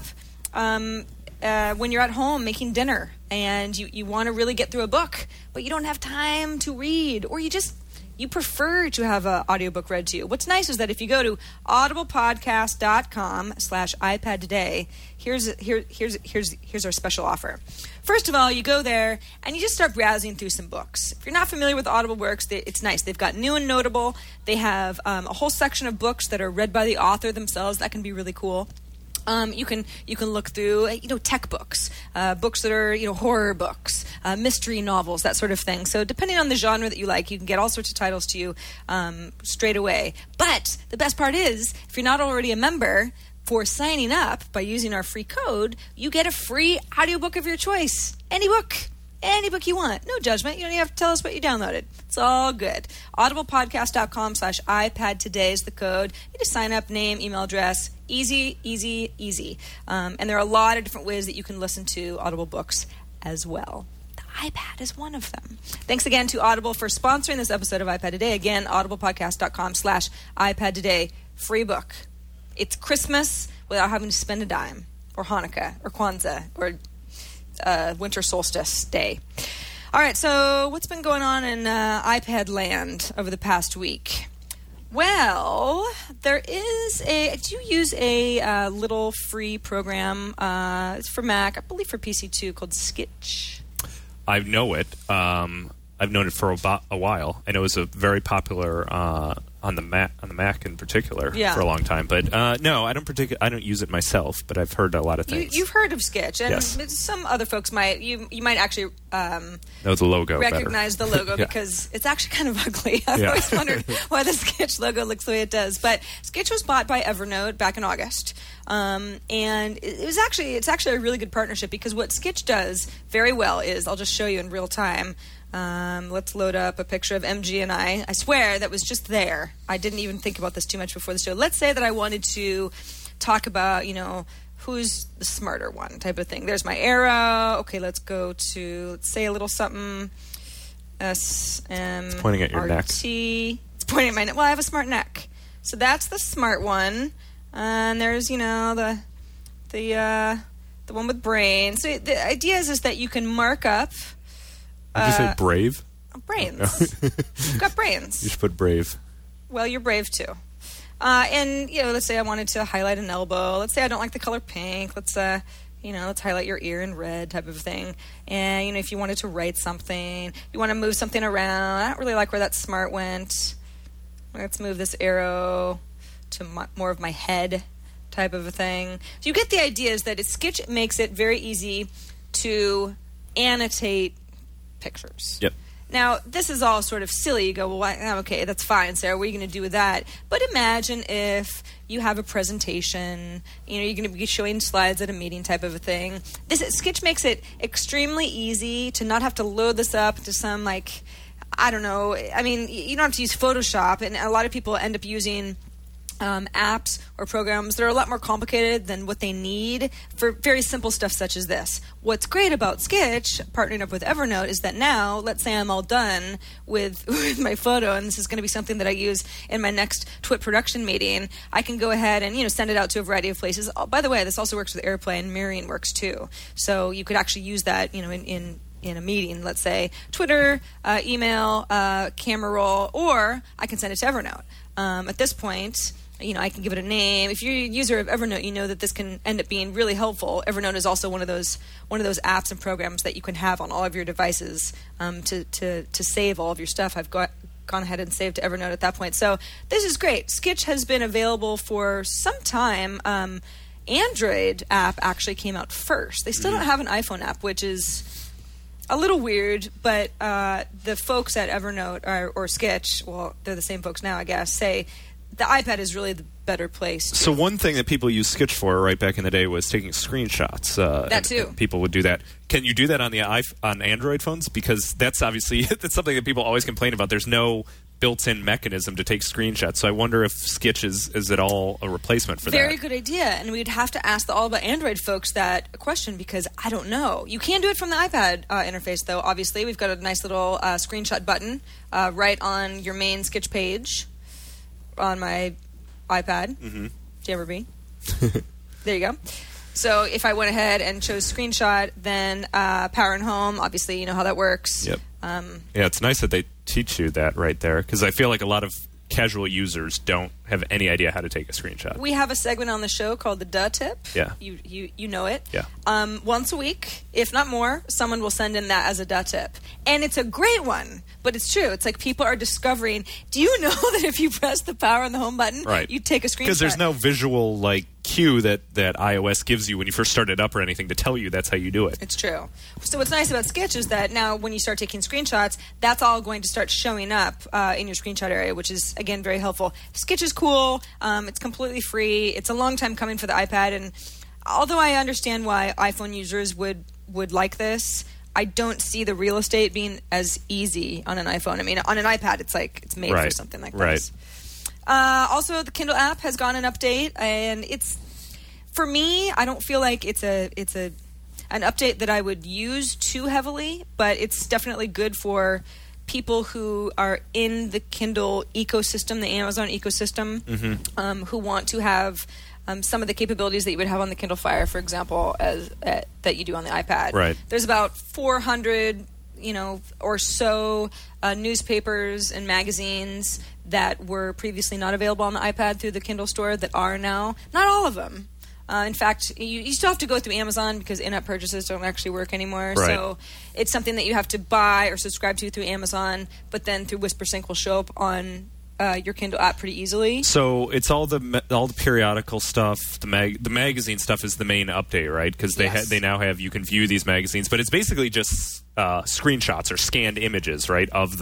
when you're at home making dinner and you want to really get through a book, but you don't have time to read, or you prefer to have an audiobook read to you. What's nice is that if you go to audiblepodcast.com/iPad Today, here's our special offer. First of all, you go there and you just start browsing through some books. If you're not familiar with Audible Works, it's nice. They've got new and notable. They have a whole section of books that are read by the author themselves. That can be really cool. You can look through tech books, books that are horror books, mystery novels, that sort of thing. So depending on the genre that you like, you can get all sorts of titles to you straight away. But the best part is, if you're not already a member, for signing up by using our free code, you get a free audiobook of your choice. Any book you want. No judgment. You don't even have to tell us what you downloaded. It's all good. audiblepodcast.com/iPad today is the code. You just sign up, name, email address. Easy, easy, easy. And there are a lot of different ways that you can listen to Audible books as well. The iPad is one of them. Thanks again to Audible for sponsoring this episode of iPad Today. Again, audiblepodcast.com/iPad today. Free book. It's Christmas without having to spend a dime, or Hanukkah, or Kwanzaa, or winter solstice day. All right, so what's been going on in iPad land over the past week? Well, there is do you use a little free program? It's for Mac, I believe for PC too, called Skitch. I know it. I've known it for a while. I know it's a very popular on the Mac in particular for a long time. But no, I don't use it myself. But I've heard a lot of things. You've heard of Skitch, and yes. Some other folks might. You might actually know the logo. Recognize better. the logo because it's actually kind of ugly. I've always wondered why the Skitch logo looks the way it does. But Skitch was bought by Evernote back in August. And it's actually a really good partnership because what Skitch does very well is, I'll just show you in real time. Let's load up a picture of MG and I. I swear that was just there. I didn't even think about this too much before the show. Let's say that I wanted to talk about, who's the smarter one type of thing. There's my arrow. Okay, let's go to, let's say a little something. It's pointing at your neck. It's pointing at my neck. Well, I have a smart neck. So that's the smart one. And there's, the one with brains. So the idea is that you can mark up. Did you say brave? Brains. You've got brains. You should put brave. Well, you're brave too. And let's say I wanted to highlight an elbow. Let's say I don't like the color pink. Let's highlight your ear in red, type of thing. And if you wanted to write something, you want to move something around. I don't really like where that smart went. Let's move this arrow to more of my head, type of a thing. So you get the idea. Is that Skitch makes it very easy to annotate pictures. Yep. Now, this is all sort of silly. You go, well, okay, that's fine, Sarah. What are you going to do with that? But imagine if you have a presentation, you're going to be showing slides at a meeting, type of a thing. Skitch makes it extremely easy to not have to load this up to some, I don't know. I mean, you don't have to use Photoshop, and a lot of people end up using apps or programs that are a lot more complicated than what they need for very simple stuff such as this. What's great about Skitch, partnering up with Evernote, is that now, let's say I'm all done with my photo, and this is going to be something that I use in my next TWIT production meeting, I can go ahead and send it out to a variety of places. Oh, by the way, this also works with AirPlay, and mirroring works too. So you could actually use that in a meeting, let's say Twitter, email, camera roll, or I can send it to Evernote. At this point, I can give it a name. If you're a user of Evernote, you know that this can end up being really helpful. Evernote is also one of those apps and programs that you can have on all of your devices to save all of your stuff. I've gone ahead and saved to Evernote at that point. So this is great. Skitch has been available for some time. Android app actually came out first. They still don't have an iPhone app, which is a little weird, but the folks at Evernote or Skitch, well, they're the same folks now, I guess, say the iPad is really the better place. So one thing that people used Skitch for right back in the day was taking screenshots. That too. And people would do that. Can you do that on on Android phones? Because that's obviously that's something that people always complain about. There's no built-in mechanism to take screenshots. So I wonder if Skitch is at all a replacement for that. Very good idea. And we'd have to ask the All About Android folks that question because I don't know. You can do it from the iPad interface, though, obviously. We've got a nice little screenshot button right on your main Skitch page on my iPad. Mm-hmm. Jammerby. There you go. So if I went ahead and chose screenshot, then power and home, obviously you know how that works. Yep. Yeah, it's nice that they teach you that right there because I feel like a lot of casual users don't have any idea how to take a screenshot. We have a segment on the show called the Duh Tip. Yeah. You know it. Yeah. Once a week, if not more, someone will send in that as a Duh Tip. And it's a great one, but it's true. It's like people are discovering, do you know that if you press the power on the home button, right, you take a screenshot? Because there's no visual, cue that iOS gives you when you first start it up or anything to tell you that's how you do it. It's true. So what's nice about Sketch is that now when you start taking screenshots, that's all going to start showing up in your screenshot area, which is, again, very helpful. Sketch is cool. It's completely free. It's a long time coming for the iPad, and although I understand why iPhone users would like this, I don't see the real estate being as easy on an iPhone. I mean, on an iPad, it's made for something like this. Also, the Kindle app has gotten an update, and it's, for me, I don't feel like it's an update that I would use too heavily, but it's definitely good for people who are in the Kindle ecosystem, the Amazon ecosystem, who want to have some of the capabilities that you would have on the Kindle Fire, for example, that you do on the iPad. Right. There's about 400, or so newspapers and magazines that were previously not available on the iPad through the Kindle store that are now. Not all of them. In fact, you still have to go through Amazon because in-app purchases don't actually work anymore. Right. So it's something that you have to buy or subscribe to through Amazon, but then through WhisperSync will show up on your Kindle app pretty easily. So it's all the periodical stuff. The magazine stuff is the main update, right? Because they now have, you can view these magazines, but it's basically just screenshots or scanned images, right, of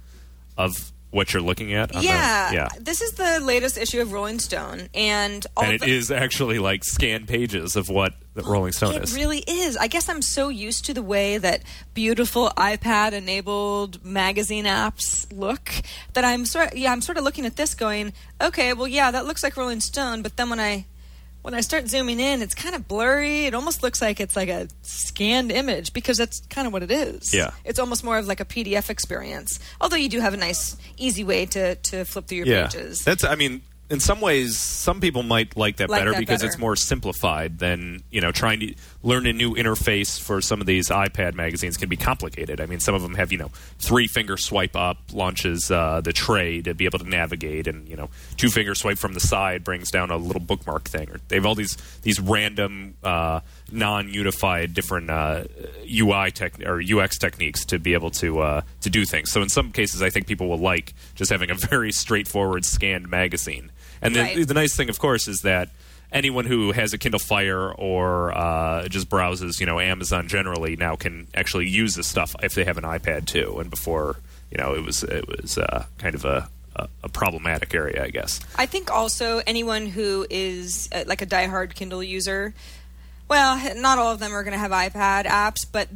what you're looking at. This is the latest issue of Rolling Stone, and it is actually like scanned pages of what the Rolling Stone is. It really is. I guess I'm so used to the way that beautiful iPad-enabled magazine apps look that I'm sort of looking at this going, okay, well, yeah, that looks like Rolling Stone, but then when I start zooming in, it's kind of blurry. It almost looks like it's like a scanned image because that's kind of what it is. Yeah. It's almost more of like a PDF experience. Although you do have a nice, easy way to flip through your pages. In some ways, some people might like that better because it's more simplified than, trying to learn a new interface for some of these iPad magazines can be complicated. I mean, some of them have, 3-finger swipe up launches the tray to be able to navigate, and, 2-finger swipe from the side brings down a little bookmark thing. Or they have all these random non-unified different UI or UX techniques to be able to do things. So in some cases, I think people will like just having a very straightforward scanned magazine. And the nice thing, of course, is that anyone who has a Kindle Fire or just browses, Amazon generally now can actually use this stuff if they have an iPad too. And before, it was kind of a problematic area, I guess. I think also anyone who is like a diehard Kindle user. Well, not all of them are going to have iPad apps, but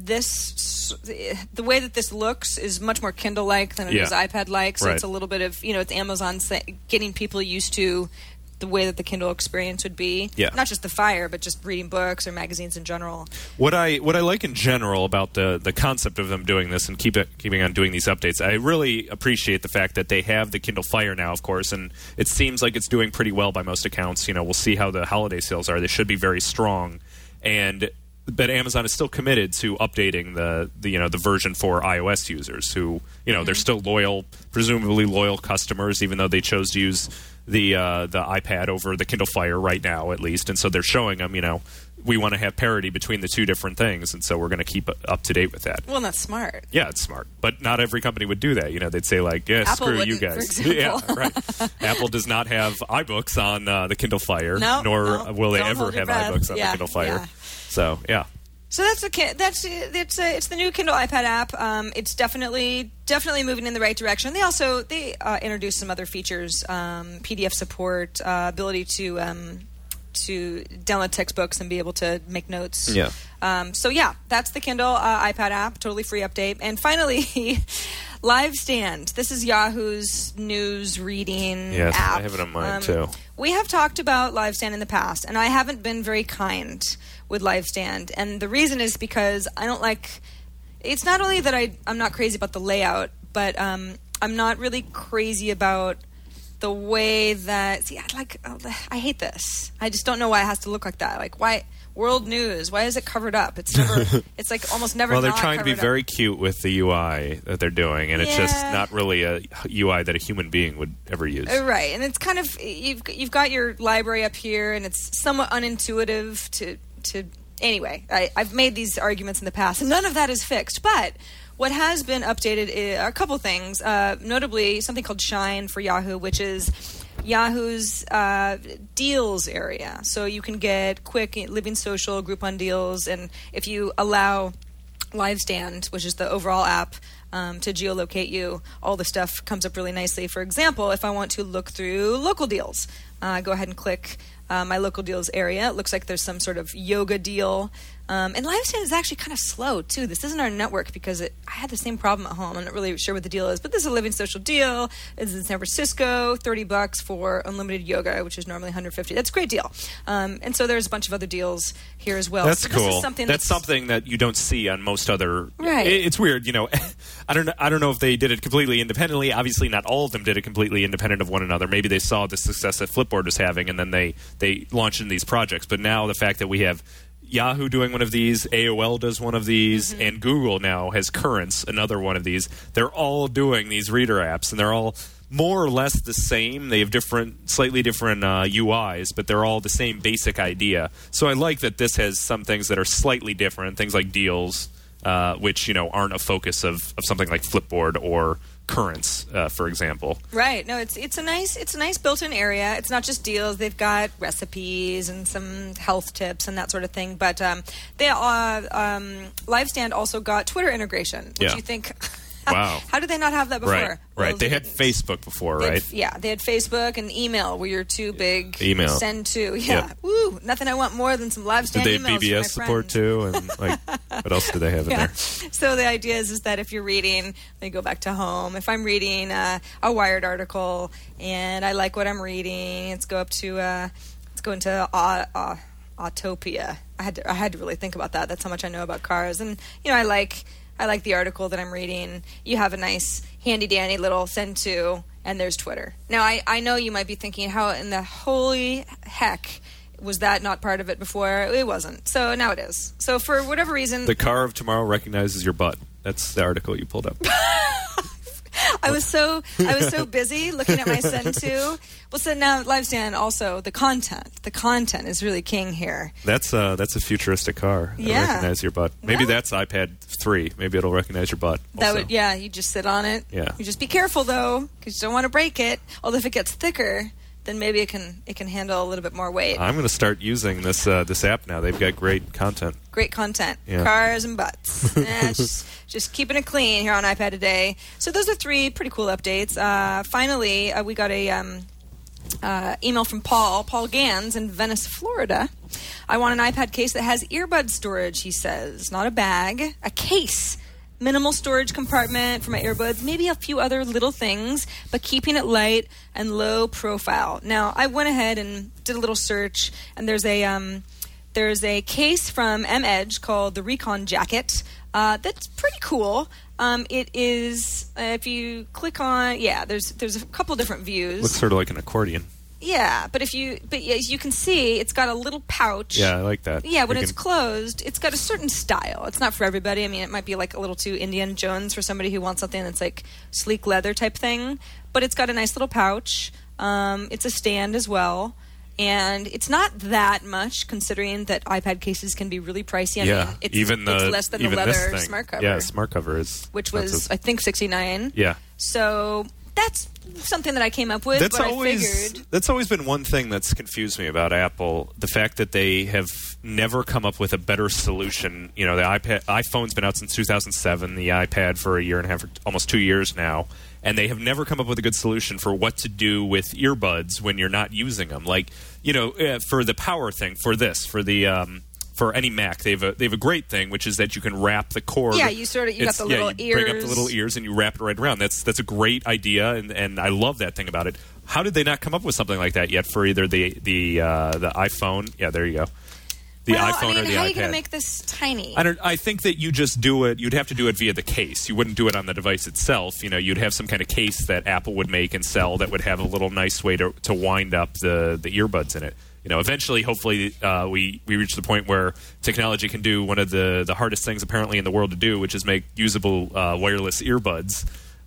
the way that this looks is much more Kindle-like than it is iPad-like. So it's a little bit of, it's Amazon getting people used to the way that the Kindle experience would be. Yeah. Not just the Fire, but just reading books or magazines in general. What I like in general about the concept of them doing this and keeping on doing these updates, I really appreciate the fact that they have the Kindle Fire now, of course, and it seems like it's doing pretty well by most accounts. We'll see how the holiday sales are. They should be very strong. But Amazon is still committed to updating the version for iOS users who, they're still presumably loyal customers, even though they chose to use the iPad over the Kindle Fire right now, at least. And so they're showing them, we want to have parity between the two different things, and so we're going to keep up to date with that. Well, that's smart. Yeah, it's smart. But not every company would do that. They'd say, like, yeah, Apple screw you guys. Yeah, right. Apple does not have iBooks on the Kindle Fire, nor will they ever have iBooks on the Kindle Fire. Yeah. So, yeah. So it's the new Kindle iPad app. It's definitely moving in the right direction. They introduced some other features, PDF support, ability to download textbooks and be able to make notes. Yeah. That's the Kindle iPad app, totally free update. And finally, LiveStand. This is Yahoo's news reading app. I have it on mine too. We have talked about LiveStand in the past, and I haven't been very kind with LiveStand. And the reason is because I don't like... It's not only that I'm not crazy about the layout, but I'm not really crazy about the way that... See, I hate this. I just don't know why it has to look like that. Like, why... World News. Why is it covered up? It's never. It's like almost never. Well, they're trying to be very cute with the UI that they're doing, and it's just not really a UI that a human being would ever use. Right, and it's kind of you've got your library up here, and it's somewhat unintuitive to. Anyway, I've made these arguments in the past, and none of that is fixed. But what has been updated are a couple things, notably something called Shine for Yahoo, which is Yahoo's deals area. So you can get quick Living Social, Groupon deals, and if you allow LiveStand, which is the overall app, to geolocate you, all the stuff comes up really nicely. For example, if I want to look through local deals, go ahead and click my local deals area. It looks like there's some sort of yoga deal. And LiveStand is actually kind of slow, too. This isn't our network because I had the same problem at home. I'm not really sure what the deal is, but this is a Living Social deal. It's in San Francisco, $30 for unlimited yoga, which is normally $150. That's a great deal. And so there's a bunch of other deals here as well. That's so cool. This is something that's something that you don't see on most other. Right. It's weird, I don't know if they did it completely independently. Obviously, not all of them did it completely independent of one another. Maybe they saw the success that Flipboard was having, and then they launched in these projects. But now the fact that we have Yahoo doing one of these, AOL does one of these, and Google now has Currents, another one of these. They're all doing these reader apps, and they're all more or less the same. They have slightly different UIs, but they're all the same basic idea. So I like that this has some things that are slightly different, things like deals, which aren't a focus of something like Flipboard or Currents, for example. Right. No, it's a nice built-in area. It's not just deals. They've got recipes and some health tips and that sort of thing. But LiveStand also got Twitter integration, which you think. Wow. How did they not have that before? Right. Well, They had Facebook before, right? They had Facebook and email were your two big email. Send to. Yeah. Yep. Woo. Nothing I want more than some LiveStand Did they emails have BBS support too? And what else did they have in there? So the idea is that if you're reading, let me go back to home. If I'm reading a Wired article and I like what I'm reading, let's go into Autopia. I had to really think about that. That's how much I know about cars, and I like the article that I'm reading. You have a nice handy-dandy little send to, and there's Twitter. Now, I know you might be thinking, how in the holy heck was that not part of it before? It wasn't. So now it is. So for whatever reason... The car of tomorrow recognizes your butt. That's the article you pulled up. I was so busy looking at my send to. Well, so now LiveStand also the content is really king here. That's a futuristic car. It'll recognize your butt. Maybe that's iPad 3. Maybe it'll recognize your butt. That would, you just sit on it. Yeah. You just be careful though, because you don't want to break it. Although if it gets thicker, then maybe it can handle a little bit more weight. I'm going to start using this app now. They've got great content. Great content. Yeah. Cars and butts. Just keeping it clean here on iPad Today. So those are 3 pretty cool updates. Finally, we got a email from Paul Gans in Venice, Florida. I want an iPad case that has earbud storage, he says. Not a bag, a case. Minimal storage compartment for my earbuds, maybe a few other little things, but keeping it light and low profile. Now, I went ahead and did a little search, and there's a case from M-Edge called the Recon Jacket. That's pretty cool. It is, if you click on, there's a couple different views. Looks sort of like an accordion. Yeah, but as you can see, it's got a little pouch. Yeah, I like that. Yeah, when it's closed, it's got a certain style. It's not for everybody. I mean, it might be like a little too Indiana Jones for somebody who wants something that's like sleek leather type thing. But it's got a nice little pouch. It's a stand as well. And it's not that much, considering that iPad cases can be really pricey. I mean, it's less than the leather smart cover. Yeah, smart cover is... Which was, I think, $69. Yeah. So... That's something that I came up with, I figured... That's always been one thing that's confused me about Apple, the fact that they have never come up with a better solution. The iPhone's been out since 2007, the iPad for a year and a half, almost 2 years now, and they have never come up with a good solution for what to do with earbuds when you're not using them. Like, for the power thing, for for any Mac, they have a great thing, which is that you can wrap the cord. Yeah, you got the little ears. Bring up the little ears and you wrap it right around. That's a great idea, and I love that thing about it. How did they not come up with something like that yet for either the iPhone? Yeah, there you go. The iPhone or the iPad. How are you going to make this tiny? I think that you just do it. You'd have to do it via the case. You wouldn't do it on the device itself. You'd have some kind of case that Apple would make and sell that would have a little nice way to wind up the earbuds in it. Eventually, hopefully, we reach the point where technology can do one of the hardest things apparently in the world to do, which is make usable wireless earbuds,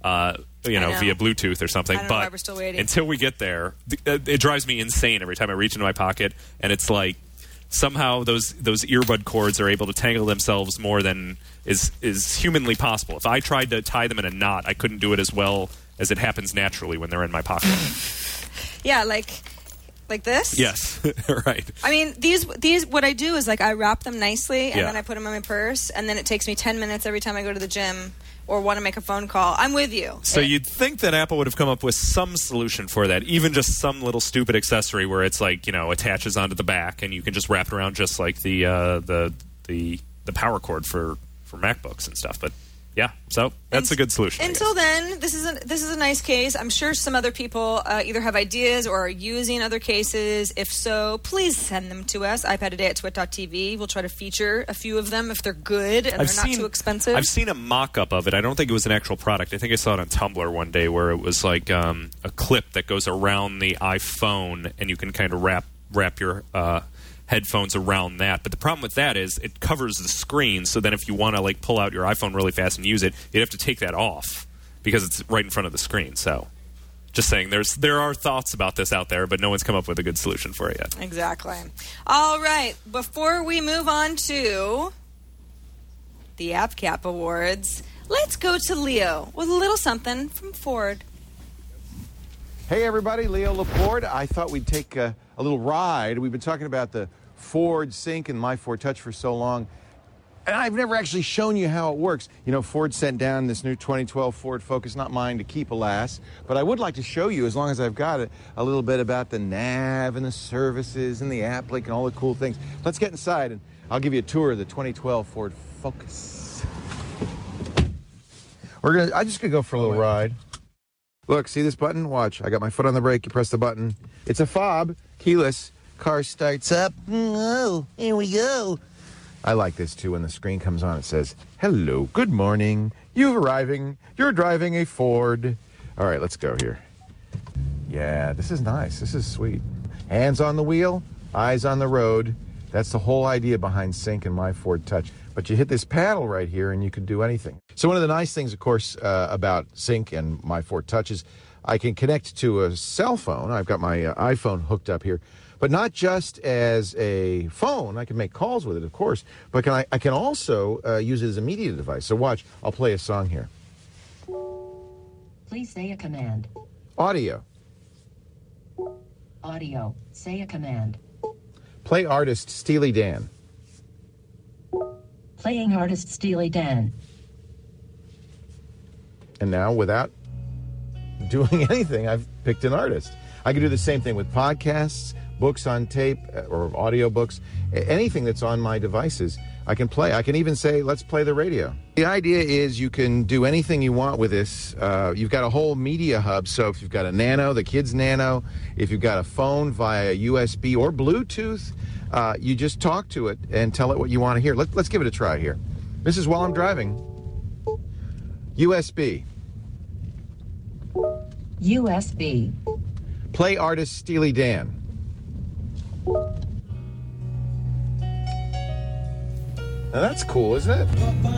via Bluetooth or something. I don't know why we're still waiting. Until we get there, it drives me insane every time I reach into my pocket, and it's like somehow those earbud cords are able to tangle themselves more than is humanly possible. If I tried to tie them in a knot, I couldn't do it as well as it happens naturally when they're in my pocket. Yeah, like this? Yes, right. I mean, these. What I do is like I wrap them nicely and Yeah. then I put them in my purse, and then it takes me 10 minutes every time I go to the gym or want to make a phone call. I'm with you. So you'd think that Apple would have come up with some solution for that, even just some little stupid accessory where it's like, attaches onto the back and you can just wrap it around just like the power cord for MacBooks and stuff. But yeah, so that's a good solution. Until then, this is a nice case. I'm sure some other people either have ideas or are using other cases. If so, please send them to us. iPadtoday@twit.tv. We'll try to feature a few of them if they're good and they're not too expensive. I've seen a mock-up of it. I don't think it was an actual product. I think I saw it on Tumblr one day where it was like a clip that goes around the iPhone and you can kind of wrap your headphones around that. But the problem with that is it covers the screen, so then if you want to like pull out your iPhone really fast and use it, you'd have to take that off because it's right in front of the screen. So just saying, there are thoughts about this out there, but no one's come up with a good solution for it yet. Exactly. All right. Before we move on to the AppCap Awards, let's go to Leo with a little something from Ford. Hey everybody, Leo Laporte. I thought we'd take a little ride. We've been talking about the Ford Sync and My Ford Touch for so long, and I've never actually shown you how it works. Ford sent down this new 2012 Ford Focus, not mine to keep, alas, but I would like to show you, as long as I've got it, a little bit about the nav and the services and the app link and all the cool things. Let's get inside and I'll give you a tour of the 2012 Ford Focus. I'm just gonna go for a little ride. Look, see this button? Watch. I got my foot on the brake. You press the button. It's a fob, keyless. Car starts up. Oh, here we go. I like this, too. When the screen comes on, it says, hello, good morning. You're driving a Ford. All right, let's go here. Yeah, this is nice. This is sweet. Hands on the wheel, eyes on the road. That's the whole idea behind Sync and My Ford Touch. But you hit this paddle right here and you can do anything. So one of the nice things, of course, about Sync and My Ford Touch is I can connect to a cell phone. I've got my iPhone hooked up here. But not just as a phone. I can make calls with it, of course. But I can also use it as a media device. So watch. I'll play a song here. Please say a command. Audio. Audio. Say a command. Play artist Steely Dan. Playing artist Steely Dan. And now, without doing anything, I've picked an artist. I can do the same thing with podcasts, books on tape, or audiobooks, anything that's on my devices. I can play. I can even say, let's play the radio. The idea is you can do anything you want with this. You've got a whole media hub. So if you've got a Nano, the kids' Nano, if you've got a phone via USB or Bluetooth, you just talk to it and tell it what you want to hear. Let's give it a try here. This is while I'm driving. USB. USB. Play artist Steely Dan. Now that's cool, isn't it?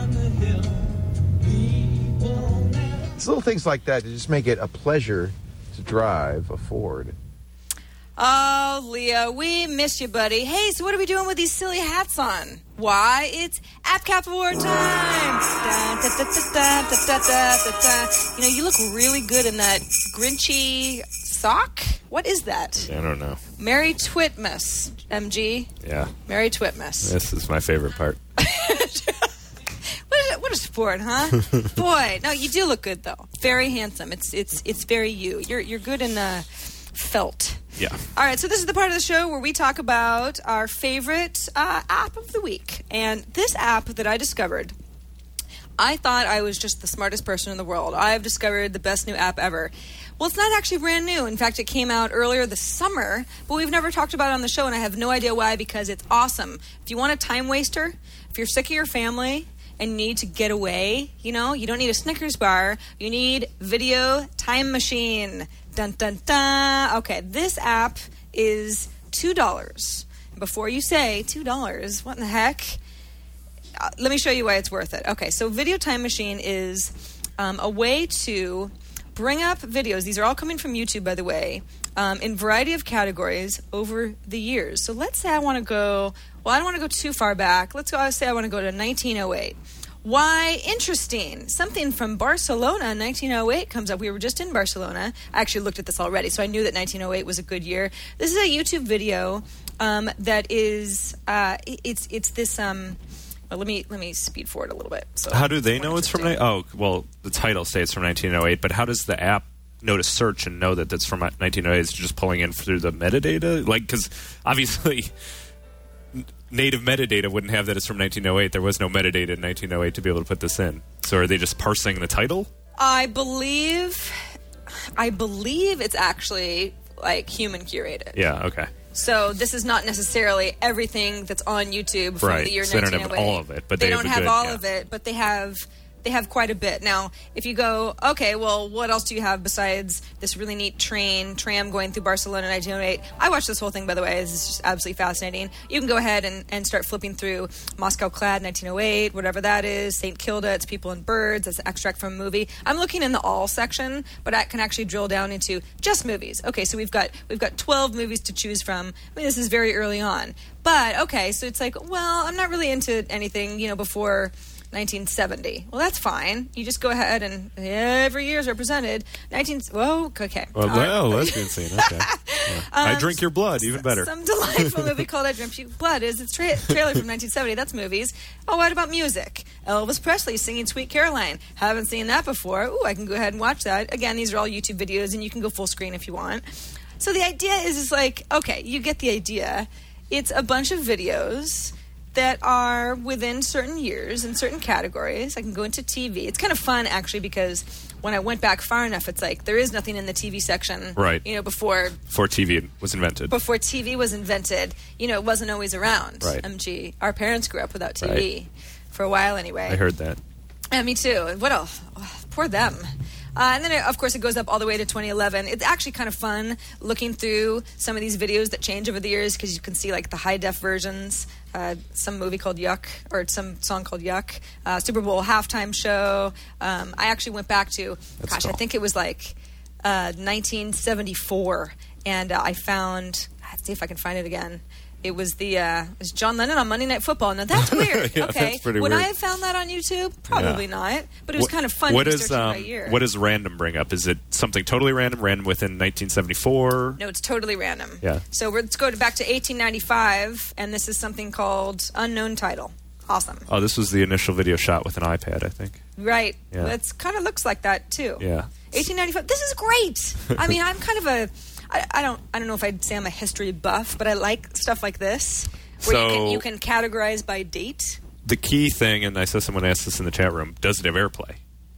It's little things like that to just make it a pleasure to drive a Ford. Oh, Leo, we miss you, buddy. Hey, so what are we doing with these silly hats on? Why, it's AppCap Award time! Da, da, da, da, da, da, da, da, da. You look really good in that Grinchy sock. What is that? I don't know. Merry Twitmas, MG. Yeah. Merry Twitmas. This is my favorite part. What a sport, huh? Boy, no, you do look good though. Very handsome. It's very you. You're good in felt. Yeah. All right, so this is the part of the show where we talk about our favorite app of the week. And this app that I discovered, I thought I was just the smartest person in the world. I've discovered the best new app ever. Well, it's not actually brand new. In fact, it came out earlier this summer, but we've never talked about it on the show, and I have no idea why, because it's awesome. If you want a time waster, if you're sick of your family and you need to get away, you don't need a Snickers bar, you need Video Time Machine. Dun, dun, dun. Okay, this app is $2. Before you say $2, what in the heck? Let me show you why it's worth it. Okay, so Video Time Machine is a way to bring up videos. These are all coming from YouTube, by the way, in a variety of categories over the years. So let's say I want to go, I don't want to go too far back. Let's say I want to go to 1908. Why, interesting. Something from Barcelona, 1908 comes up. We were just in Barcelona. I actually looked at this already, so I knew that 1908 was a good year. This is a YouTube video that is, it's this, well, let me speed forward a little bit. So how do they know it's from? Well, the title states from 1908, but how does the app know to search and know that that's from 1908? Is it just pulling in through the metadata? Like, because obviously native metadata wouldn't have that it's from 1908. There was no metadata in 1908 to be able to put this in. So are they just parsing the title? I believe it's actually like human curated. Yeah. Okay. So this is not necessarily everything that's on YouTube from the year 1908. So they don't have all of it, but they don't have all of it, but they have quite a bit. Now, if you go, okay, well, what else do you have besides this really neat tram going through Barcelona in 1908? I watched this whole thing, by the way. This is just absolutely fascinating. You can go ahead and start flipping through Moscow Clad 1908, whatever that is, St. Kilda, It's People and Birds, that's an extract from a movie. I'm looking in the all section, but I can actually drill down into just movies. Okay, so we've got 12 movies to choose from. I mean, this is very early on. But, okay, so it's like, well, I'm not really into anything, before 1970. Well, that's fine. You just go ahead and every year is represented. Okay. Well, lesbian scene. Okay. Yeah. I Drink Your Blood, even better. Some delightful movie called I Drink Your Blood is its trailer from 1970. That's movies. Oh, what about music? Elvis Presley singing Sweet Caroline. Haven't seen that before. Ooh, I can go ahead and watch that. Again, these are all YouTube videos, and you can go full screen if you want. So the idea is like, okay, you get the idea. It's a bunch of videos that are within certain years and certain categories. I can go into TV. It's kind of fun, actually, because when I went back far enough, it's like there is nothing in the TV section. Right. Before TV was invented. Before TV was invented, it wasn't always around. Right. MG. Our parents grew up without TV for a while anyway. I heard that. Me too. What else? Oh, poor them. And then, of course, it goes up all the way to 2011. It's actually kind of fun looking through some of these videos that change over the years because you can see, like, the high-def versions, some movie called Yuck, or some song called Yuck, Super Bowl halftime show. I actually went back to, I think it was, like, 1974, and I found, let's see if I can find it again. It was it's John Lennon on Monday Night Football. Now, that's weird. Yeah, okay. That's pretty Would weird. I have found that on YouTube? Probably not. But it was kind of fun to search by year. What does random bring up? Is it something totally random within 1974? No, it's totally random. Yeah. So let's go back to 1895, and this is something called Unknown Title. Awesome. Oh, this was the initial video shot with an iPad, I think. Right. Yeah. It kind of looks like that, too. Yeah. 1895. This is great. I mean, I'm kind of I don't know if I'd say I'm a history buff, but I like stuff like this, where you can categorize by date. The key thing, and I saw someone asked this in the chat room, does it have AirPlay?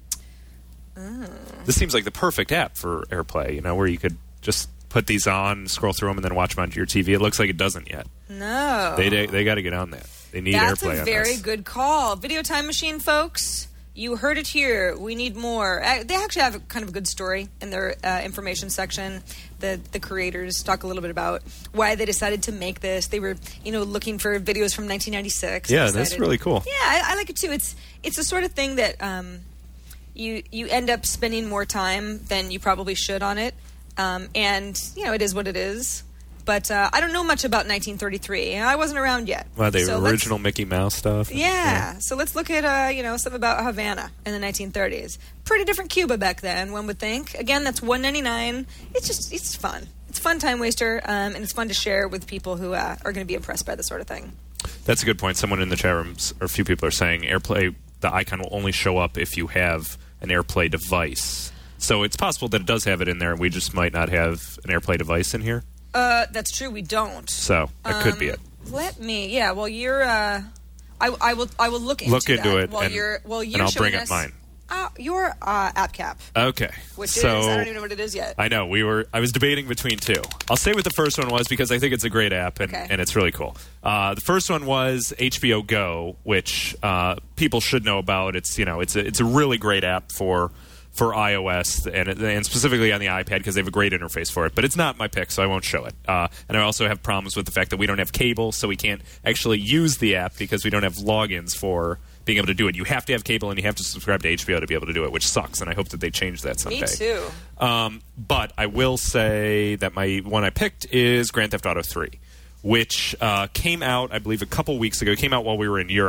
Oh. This seems like the perfect app for AirPlay, where you could just put these on, scroll through them, and then watch them onto your TV. It looks like it doesn't yet. No. They got to get on that. They need AirPlay on this. That's a very good call. Video Time Machine, folks. You heard it here. We need more. They actually have kind of a good story in their information section. The creators talk a little bit about why they decided to make this. They were, looking for videos from 1996. Yeah, that's really cool. Yeah, I like it too. It's the sort of thing that you end up spending more time than you probably should on it. And, it is what it is. But I don't know much about 1933. I wasn't around yet. Well, the original Mickey Mouse stuff. Yeah. So let's look at, something about Havana in the 1930s. Pretty different Cuba back then, one would think. Again, that's $1.99. It's fun. It's a fun time waster, and it's fun to share with people who are going to be impressed by this sort of thing. That's a good point. Someone in the chat rooms, or a few people are saying AirPlay, the icon will only show up if you have an AirPlay device. So it's possible that it does have it in there, and we just might not have an AirPlay device in here. That's true. We don't. So that could be it. Let me. Yeah. Well, you're. I will look into it. And I'll bring up mine. Your AppCap. Okay. Which is, I don't even know what it is yet. I know. I was debating between two. I'll say what the first one was because I think it's a great app and it's really cool. The first one was HBO Go, which people should know about. It's it's a really great app for iOS and specifically on the iPad because they have a great interface for it. But it's not my pick, so I won't show it. And I also have problems with the fact that we don't have cable, so we can't actually use the app because we don't have logins for being able to do it. You have to have cable and you have to subscribe to HBO to be able to do it, which sucks, and I hope that they change that someday. Me too. But I will say that my one I picked is Grand Theft Auto 3, which came out, I believe, a couple weeks ago. It came out while we were in Europe.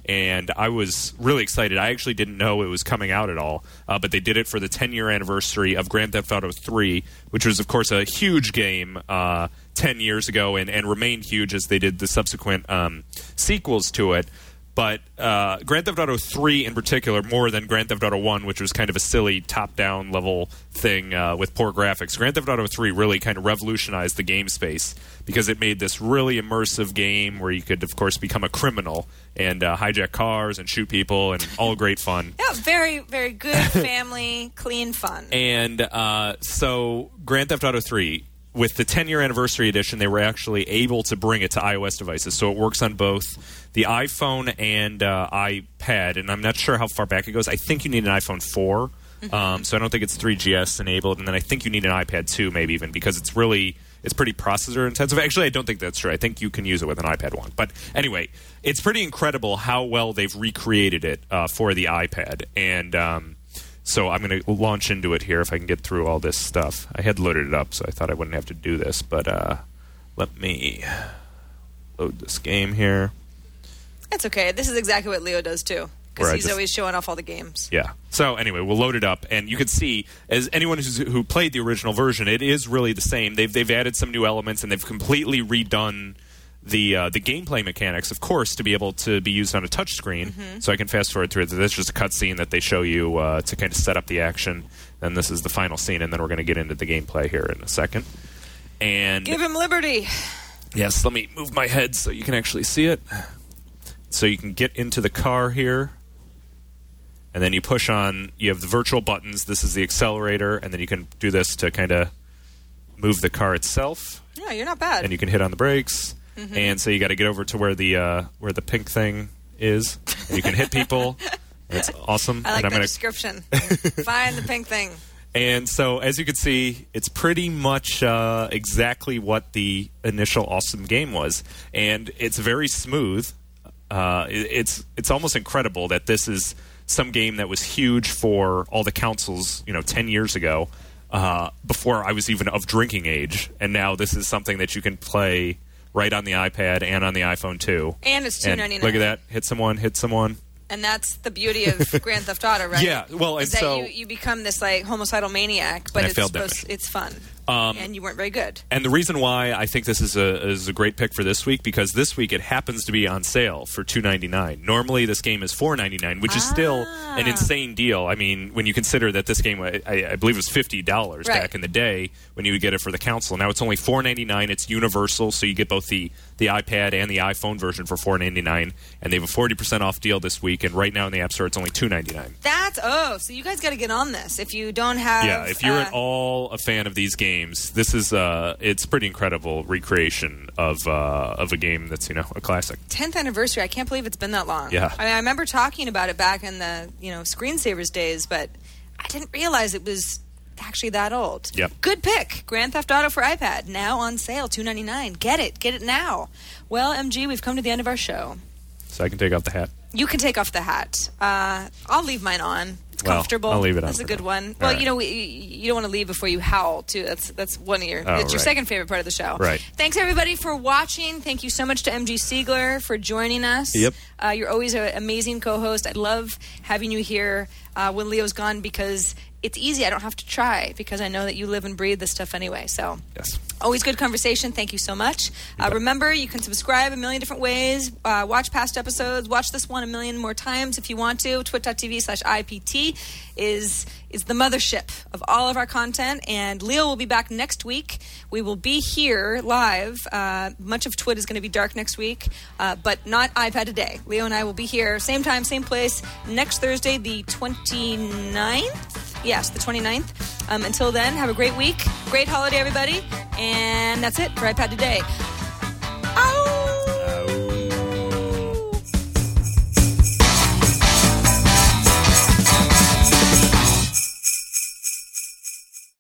And I was really excited. I actually didn't know it was coming out at all, but they did it for the 10-year anniversary of Grand Theft Auto 3, which was, of course, a huge game 10 years ago and remained huge as they did the subsequent sequels to it. But Grand Theft Auto 3 in particular, more than Grand Theft Auto 1, which was kind of a silly top-down level thing with poor graphics, Grand Theft Auto 3 really kind of revolutionized the game space because it made this really immersive game where you could, of course, become a criminal and hijack cars and shoot people and all great fun. Yeah, very, very good family, clean fun. And so Grand Theft Auto 3... with the 10-year anniversary edition, they were actually able to bring it to iOS devices. So it works on both the iPhone and iPad. And I'm not sure how far back it goes. I think you need an iPhone 4. So I don't think it's 3GS enabled. And then I think you need an iPad 2 maybe even because it's pretty processor intensive. Actually, I don't think that's true. I think you can use it with an iPad 1. But anyway, it's pretty incredible how well they've recreated it for the iPad. And... so I'm going to launch into it here if I can get through all this stuff. I had loaded it up, so I thought I wouldn't have to do this. But let me load this game here. That's okay. This is exactly what Leo does, too. Because he's always showing off all the games. Yeah. So anyway, we'll load it up. And you can see, as anyone who played the original version, it is really the same. They've added some new elements, and they've completely redone the gameplay mechanics, of course, to be able to be used on a touchscreen. So I can fast forward through it. That's just a cutscene that they show you to kind of set up the action. Then this is the final scene, and then we're going to get into the gameplay here in a second. And give him liberty. Yes, let me move my head so you can actually see it. So you can get into the car here. And then you push on, you have the virtual buttons. This is the accelerator, and then you can do this to kind of move the car itself. Yeah, you're not bad. And you can hit on the brakes. And so you got to get over to where the pink thing is. And you can hit people. It's awesome. I like that description. Find the pink thing. And so, as you can see, it's pretty much exactly what the initial awesome game was. And it's very smooth. It's almost incredible that this is some game that was huge for all the consoles, 10 years ago, before I was even of drinking age. And now this is something that you can play right on the iPad and on the iPhone too. And it's $2.99. Look at that. Hit someone. And that's the beauty of Grand Theft Auto, right? Yeah. Well, and so... you become this, homicidal maniac, but it's fun. And you weren't very good. And the reason why I think this is a great pick for this week, because this week it happens to be on sale for $2.99. Normally this game is $4.99, which is still an insane deal. I mean, when you consider that this game, I believe, was $50 back in the day when you would get it for the console. Now it's only $4.99. It's universal, so you get both the iPad and the iPhone version for $4.99. And they have a 40% off deal this week, and right now in the App Store it's only $2.99. So you guys got to get on this if you don't have... Yeah, if you're at all a fan of these games, this is it's pretty incredible recreation of a game that's a classic. 10th anniversary. I can't believe it's been that long. Yeah. I remember talking about it back in the screensavers days, but I didn't realize it was actually that old. Yep. Good pick. Grand Theft Auto for iPad now on sale, $2.99. Get it now. Well, MG, we've come to the end of our show. So I can take off the hat. You can take off the hat. I'll leave mine on. It's comfortable. I'll leave it on. That's a good one. All Well, right. you don't want to leave before you howl too. That's one of your. It's your second favorite part of the show. Right. Thanks everybody for watching. Thank you so much to MG Siegler for joining us. Yep. You're always an amazing co-host. I love having you here when Leo's gone because it's easy. I don't have to try because I know that you live and breathe this stuff anyway. So yes. Always good conversation. Thank you so much. Remember, you can subscribe a million different ways. Watch past episodes. Watch this one a million more times if you want to. Twit.tv/IPT is the mothership of all of our content. And Leo will be back next week. We will be here live. Much of Twit is going to be dark next week, but not iPad Today. Leo and I will be here, same time, same place, next Thursday, the 29th. Yes, the 29th. Until then, have a great week. Great holiday, everybody. And that's it for iPad Today.